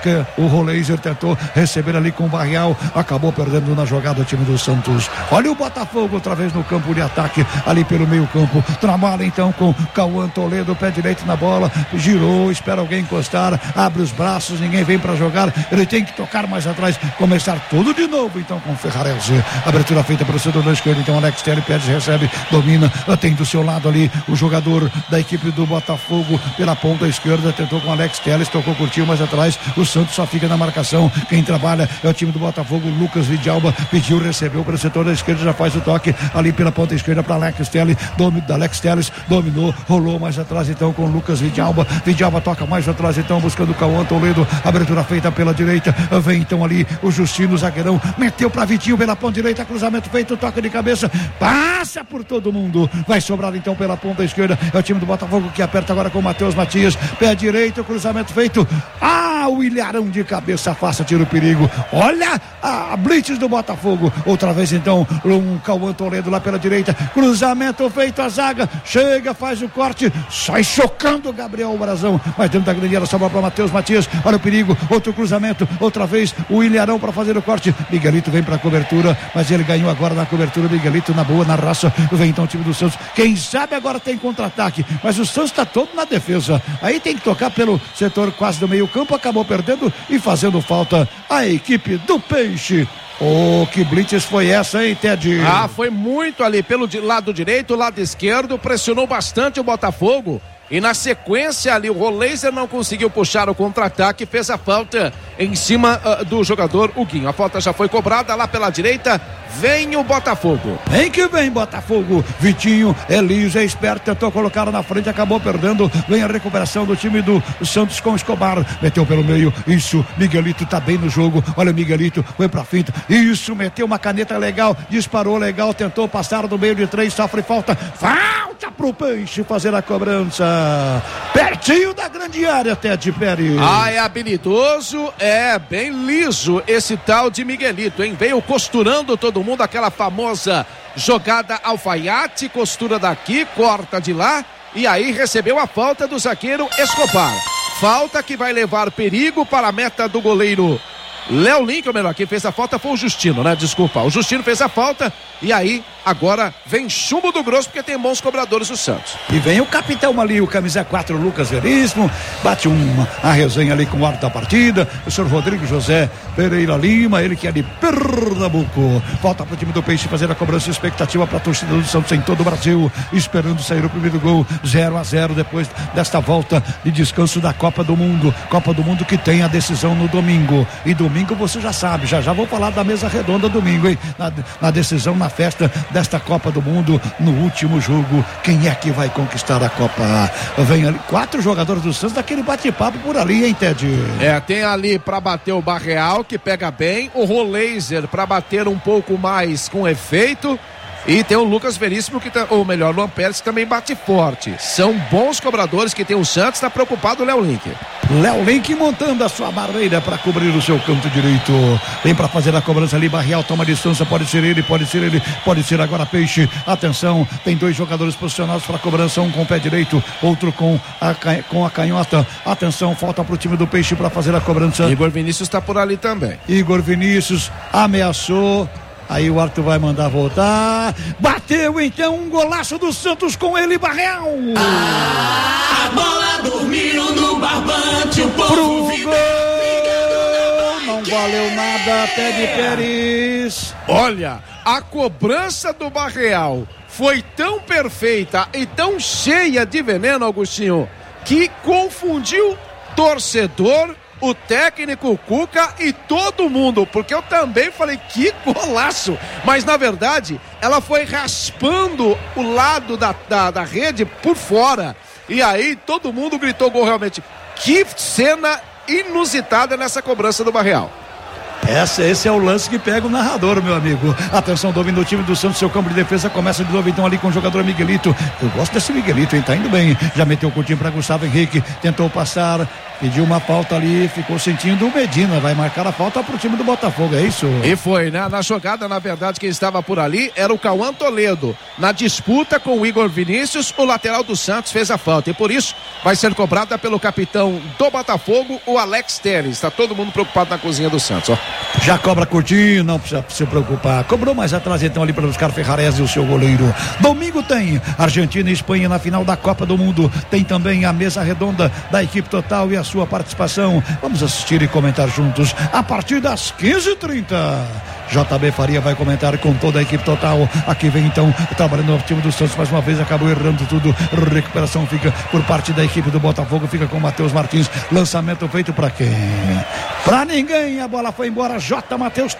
o Roleiser tentou receber ali com o Barrial, acabou perdendo na jogada o time do Santos. Olha o Botafogo outra vez no campo de ataque, ali pelo meio campo, trabalha então com Cauã Toledo, pé direito na bola, girou, espera alguém encostar, abre os braços, ninguém vem para jogar, ele tem que tocar mais atrás, começar tudo de novo então com Ferrarese, abertura feita para o setor da esquerda, então Alex Telles, Pérez recebe, domina, tem do seu lado ali o jogador da equipe do Botafogo pela ponta esquerda, tentou com Alex Telles, tocou, curtiu mais atrás, o Santos só fica na marcação, quem trabalha é o time do Botafogo, Lucas Vidalba, pediu, recebeu para o setor da esquerda, já faz o toque ali pelo pela ponta esquerda para Alex Telles, Alex Telles dominou, rolou mais atrás então com Lucas Vidalba toca mais atrás então buscando o Cauã Toledo, abertura feita pela direita, vem então ali o Justino, zagueirão, meteu para Vitinho pela ponta direita, cruzamento feito, toca de cabeça, passa por todo mundo, vai sobrar então pela ponta esquerda, é o time do Botafogo que aperta agora com o Matheus Matias, pé direito, cruzamento feito, o Ilharão de cabeça afasta, tira o perigo, olha a blitz do Botafogo, outra vez então um Cauã Toledo lá pela direita, cruzamento feito, a zaga chega, faz o corte, sai chocando o Gabriel Brazão, mas dentro da grande área sobra para Matheus Matias, olha o perigo, outro cruzamento, outra vez o Ilharão para fazer o corte, Miguelito vem para a cobertura, mas ele ganhou agora na cobertura, Miguelito na boa, na raça, vem então o time do Santos, quem sabe agora tem contra-ataque, mas o Santos está todo na defesa, aí tem que tocar pelo setor quase do meio campo, acabou perdendo e fazendo falta a equipe do Peixe. Que blitz foi essa, hein, Ted? Foi muito ali pelo lado direito, lado esquerdo, pressionou bastante o Botafogo. E na sequência ali o Roleiser não conseguiu puxar o contra-ataque, fez a falta em cima do jogador Huguinho. A falta já foi cobrada lá pela direita, vem o Botafogo. Vem que vem Botafogo, Vitinho é liso, é esperto, tentou colocar na frente, acabou perdendo, vem a recuperação do time do Santos com Escobar, meteu pelo meio, isso, Miguelito tá bem no jogo, olha o Miguelito, foi pra finta, isso, meteu uma caneta legal, disparou legal, tentou passar do meio de 3, sofre falta pro Peixe fazer a cobrança, pertinho da grande área, Ted Pérez. É habilidoso, é bem liso esse tal de Miguelito, hein? Veio costurando todo mundo, aquela famosa jogada alfaiate, costura daqui, corta de lá, e aí recebeu a falta do zagueiro Escobar. Falta que vai levar perigo para a meta do goleiro Léo Link, ou melhor, quem fez a falta foi o Justino, né? Desculpa, o Justino fez a falta e aí agora vem chumbo do grosso porque tem bons cobradores o Santos. E vem o capitão ali, o camisa 4, Lucas Veríssimo, bate a resenha ali com o árbitro da partida, o senhor Rodrigo José Pereira Lima, ele que é de Pernambuco. Volta pro time do Peixe fazer a cobrança, expectativa pra torcida do Santos em todo o Brasil, esperando sair o primeiro gol, 0-0 depois desta volta de descanso da Copa do Mundo que tem a decisão no domingo, e domingo você já sabe, já vou falar da mesa redonda domingo, hein? Na decisão, na festa desta Copa do Mundo, no último jogo, quem é que vai conquistar a Copa? Vem ali 4 jogadores do Santos daquele bate-papo por ali, hein, Ted? Tem ali pra bater o Barreal, que pega bem, o Roleiser pra bater um pouco mais com efeito, e tem o Lucas Veríssimo, ou melhor, o Luan Pérez, que também bate forte. São bons cobradores que tem o Santos, tá preocupado o Léo Link. Léo Link montando a sua barreira para cobrir o seu canto direito. Vem para fazer a cobrança ali, Barreal toma distância, pode ser ele, pode ser agora Peixe. Atenção, tem 2 jogadores posicionados para a cobrança, um com o pé direito, outro com a canhota. Atenção, falta pro time do Peixe para fazer a cobrança. Igor Vinícius tá por ali também. Igor Vinícius ameaçou. Aí o Arthur vai mandar voltar. Bateu então um golaço do Santos com ele, Barreal. A bola dormiu no barbante, o povo gol. Não valeu nada, Ted Pérez. Olha, a cobrança do Barreal foi tão perfeita e tão cheia de veneno, Augustinho, que confundiu torcedor, o técnico Cuca e todo mundo, porque eu também falei que golaço, mas na verdade ela foi raspando o lado da rede por fora, e aí todo mundo gritou gol realmente. Que cena inusitada nessa cobrança do Barreal. Esse é o lance que pega o narrador, meu amigo. Atenção, domina o time do Santos, seu campo de defesa começa de novo então ali com o jogador Miguelito. Eu gosto desse Miguelito, hein? Tá indo bem. Já meteu o curtinho para Gustavo Henrique, tentou passar, pediu uma falta ali, ficou sentindo o Medina, vai marcar a falta pro time do Botafogo, é isso? E foi, né? Na jogada, na verdade, quem estava por ali era o Cauã Toledo. Na disputa com o Igor Vinícius, o lateral do Santos fez a falta e por isso vai ser cobrada pelo capitão do Botafogo, o Alex Telles. Tá todo mundo preocupado na cozinha do Santos, ó. Já cobra curtinho, não precisa se preocupar. Cobrou mais atrás então ali para buscar Ferrarese, o seu goleiro. Domingo tem Argentina e Espanha na final da Copa do Mundo. Tem também a mesa redonda da equipe total e a sua participação. Vamos assistir e comentar juntos a partir das 15h30. JB Faria vai comentar com toda a equipe total. Aqui vem então trabalhando o time do Santos mais uma vez, acabou errando tudo. Recuperação fica por parte da equipe do Botafogo, fica com o Matheus Martins. Lançamento feito para quem? Para ninguém, a bola foi embora. J. Matheus,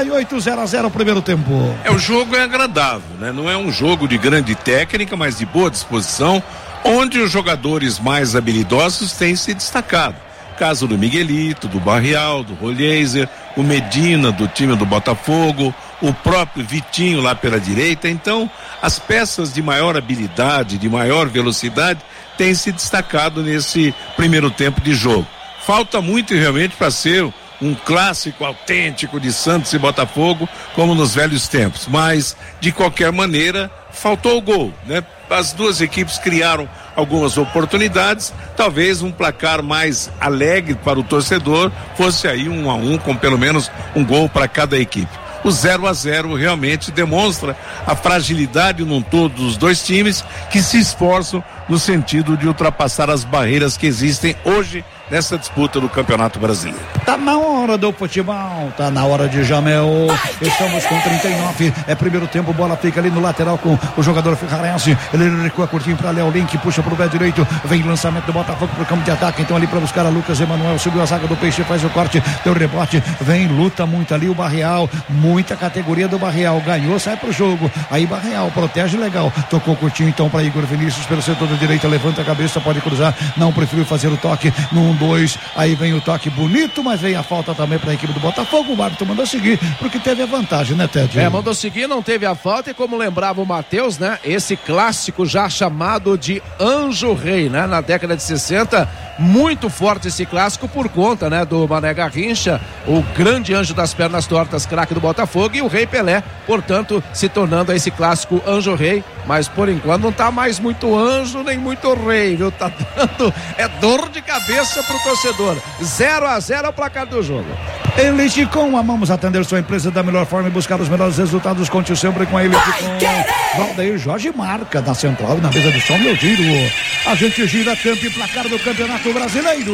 38-0-0 o primeiro tempo. O jogo é agradável, né? Não é um jogo de grande técnica, mas de boa disposição, onde os jogadores mais habilidosos têm se destacado. Caso do Miguelito, do Barrial, do Rolheiser, o Medina do time do Botafogo, o próprio Vitinho lá pela direita. Então, as peças de maior habilidade, de maior velocidade, têm se destacado nesse primeiro tempo de jogo. Falta muito realmente para ser um clássico autêntico de Santos e Botafogo, como nos velhos tempos, mas de qualquer maneira faltou o gol, né? As duas equipes criaram algumas oportunidades, talvez um placar mais alegre para o torcedor fosse aí 1-1 com pelo menos um gol para cada equipe. O 0-0 realmente demonstra a fragilidade num todo dos dois times, que se esforçam no sentido de ultrapassar as barreiras que existem hoje nessa disputa do Campeonato Brasileiro. Tá na hora do futebol, tá na hora de Jamel. Estamos com 39, é primeiro tempo, bola fica ali no lateral com o jogador Ferrarense. Ele recua curtinho para Léo Link, puxa pro pé direito, vem lançamento do Botafogo pro campo de ataque, então ali para buscar a Lucas Emanuel, subiu a zaga do Peixe, faz o corte, deu rebote, vem, luta muito ali o Barreal, muita categoria do Barreal, ganhou, sai pro jogo, aí Barreal protege legal, tocou curtinho então para Igor Vinícius pelo setor da direita, levanta a cabeça, pode cruzar, não preferiu fazer o toque no 1-2, aí vem o toque bonito, mas vem a falta também para a equipe do Botafogo. O árbitro mandou seguir porque teve a vantagem, né, Ted? Mandou seguir, não teve a falta, e como lembrava o Matheus, né, esse clássico já chamado de Anjo Rei, né, na década de 60, muito forte esse clássico por conta, né, do Mané Garrincha, o grande anjo das pernas tortas, craque do Botafogo, e o Rei Pelé, portanto, se tornando esse clássico Anjo Rei, mas por enquanto não tá mais muito anjo nem muito rei, viu? Tá dando dor de cabeça pro torcedor. 0-0 é o placar do jogo. Eliticom, amamos atender sua empresa da melhor forma e buscar os melhores resultados. Conte sempre com a Eliticom. Valdeir Jorge marca na central, na mesa de som, meu giro. A gente gira campo e placar do Campeonato Brasileiro.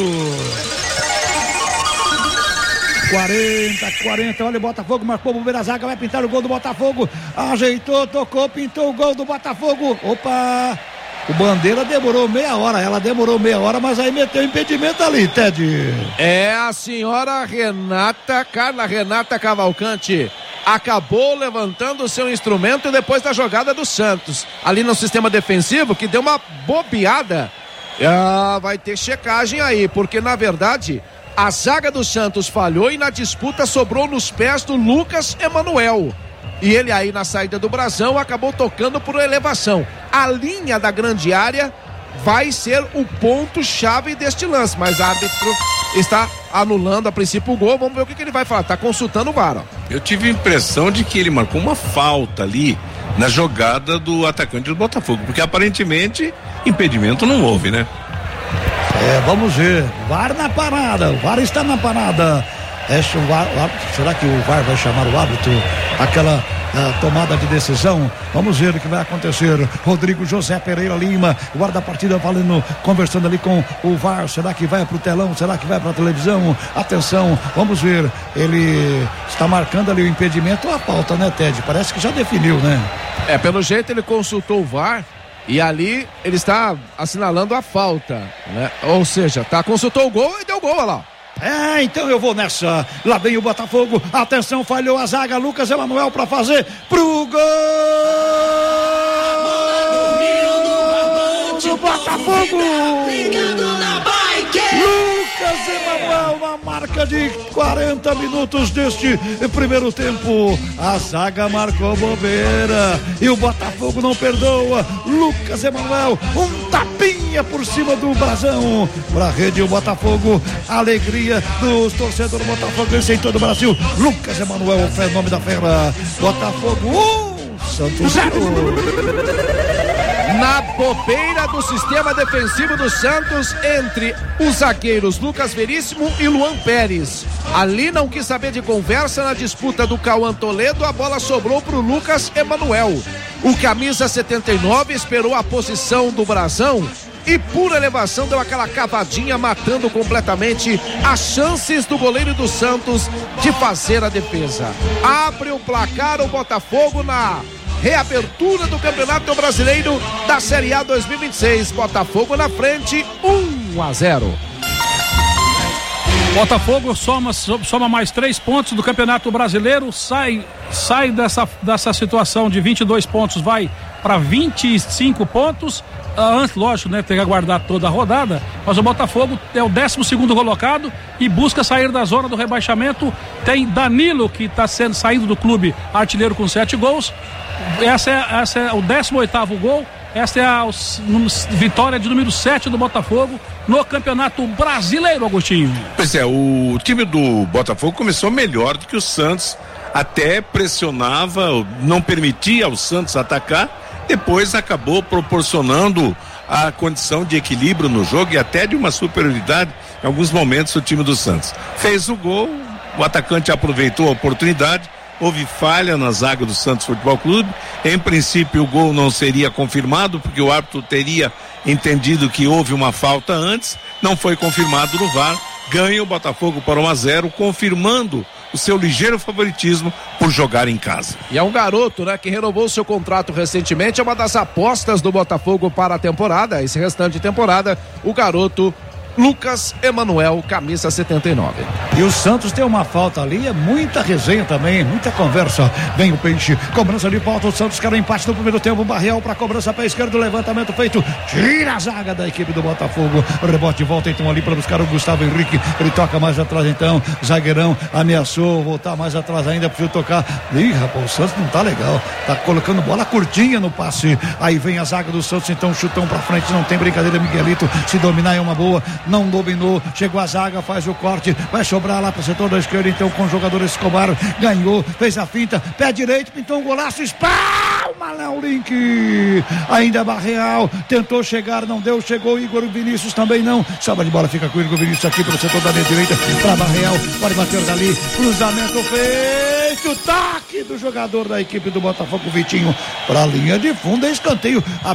40, olha o Botafogo, marcou o Bobeira Zaga, vai pintar o gol do Botafogo, ajeitou, tocou, pintou o gol do Botafogo. Opa! O Bandeira demorou meia hora, mas aí meteu impedimento ali, Ted. É a senhora Carla Renata Cavalcante acabou levantando o seu instrumento depois da jogada do Santos, ali no sistema defensivo, que deu uma bobeada. Vai ter checagem aí, porque na verdade a zaga do Santos falhou e na disputa sobrou nos pés do Lucas Emanuel. E ele aí na saída do Brasão acabou tocando por elevação. A linha da grande área vai ser o ponto-chave deste lance, mas o árbitro está anulando a princípio o gol. Vamos ver o que ele vai falar, está consultando o VAR. Eu tive a impressão de que ele marcou uma falta ali na jogada do atacante do Botafogo, porque aparentemente impedimento não houve, né? Vamos ver, VAR na parada, o VAR está na parada. Será que o VAR vai chamar o árbitro? Aquela tomada de decisão, vamos ver o que vai acontecer. Rodrigo José Pereira Lima, guarda-partida conversando ali com o VAR. Será que vai pro telão? Será que vai pra televisão? Atenção, vamos ver. Ele está marcando ali o impedimento ou a falta, né, Ted? Parece que já definiu, né? Pelo jeito ele consultou o VAR e ali ele está assinalando a falta, né? Ou seja, consultou o gol e deu gol, olha lá. Então eu vou nessa. Lá vem o Botafogo. Atenção, falhou a zaga. Lucas Emanuel para fazer pro gol do Botafogo. Lucas Emanuel na marca de 40 minutos deste primeiro tempo. A zaga marcou bobeira e o Botafogo não perdoa. Lucas Emanuel, um tapinha por cima do Brasão pra rede. O Botafogo, a alegria dos torcedores botafoguenses em todo o Brasil. Lucas Emanuel, o fenômeno da fera. Botafogo 1, Santos 0. Na bobeira do sistema defensivo do Santos, entre os zagueiros Lucas Veríssimo e Luan Pérez. Ali não quis saber de conversa na disputa do Cauã Toledo, a bola sobrou pro Lucas Emanuel. O camisa 79 esperou a posição do Brasão e por elevação deu aquela cavadinha, matando completamente as chances do goleiro do Santos de fazer a defesa. Abre o placar o Botafogo na reabertura do Campeonato Brasileiro da Série A 2026. Botafogo na frente, 1-0. Botafogo soma mais 3 pontos do Campeonato Brasileiro, sai dessa situação de 22 pontos, vai para 25 pontos. Antes, lógico, né, tem que aguardar toda a rodada, mas o Botafogo é o 12º colocado e busca sair da zona do rebaixamento. Tem Danilo, que está saindo do clube, artilheiro com 7 gols. Essa é o 18º gol. Esta é a vitória de número 7 do Botafogo no Campeonato Brasileiro, Agostinho. Pois é, o time do Botafogo começou melhor do que o Santos, até pressionava, não permitia ao Santos atacar, depois acabou proporcionando a condição de equilíbrio no jogo e até de uma superioridade em alguns momentos o time do Santos. Fez o gol, o atacante aproveitou a oportunidade. Houve falha na zaga do Santos Futebol Clube. Em princípio o gol não seria confirmado, porque o árbitro teria entendido que houve uma falta antes. Não foi confirmado no VAR. Ganha o Botafogo para 1-0, confirmando o seu ligeiro favoritismo por jogar em casa. E é um garoto, né, que renovou seu contrato recentemente. É uma das apostas do Botafogo para a temporada, esse restante de temporada, o garoto Lucas Emanuel, camisa 79. E o Santos tem uma falta ali, é muita resenha também, muita conversa. Vem o Peixe, cobrança de falta, o Santos quer o empate no primeiro tempo, Barriel para cobrança pé esquerdo, levantamento feito, tira a zaga da equipe do Botafogo, rebote de volta então ali para buscar o Gustavo Henrique, ele toca mais atrás então, zagueirão ameaçou voltar mais atrás ainda, preciso tocar. Ih, rapaz, o Santos não tá legal, tá colocando bola curtinha no passe, aí vem a zaga do Santos, então chutão pra frente, não tem brincadeira, Miguelito, se dominar é uma boa, não dominou, chegou a zaga, faz o corte, vai sobrar lá pro setor da esquerda, então com o jogador Escobar, ganhou, fez a finta, pé direito, pintou um golaço, espalma Léo Link, ainda Barreal, tentou chegar, não deu, chegou Igor Vinícius também não, sobra de bola, fica com o Igor Vinícius aqui pro setor da direita, pra Barreal, pode bater dali, cruzamento feito, taque do jogador da equipe do Botafogo, Vitinho, pra linha de fundo, é escanteio.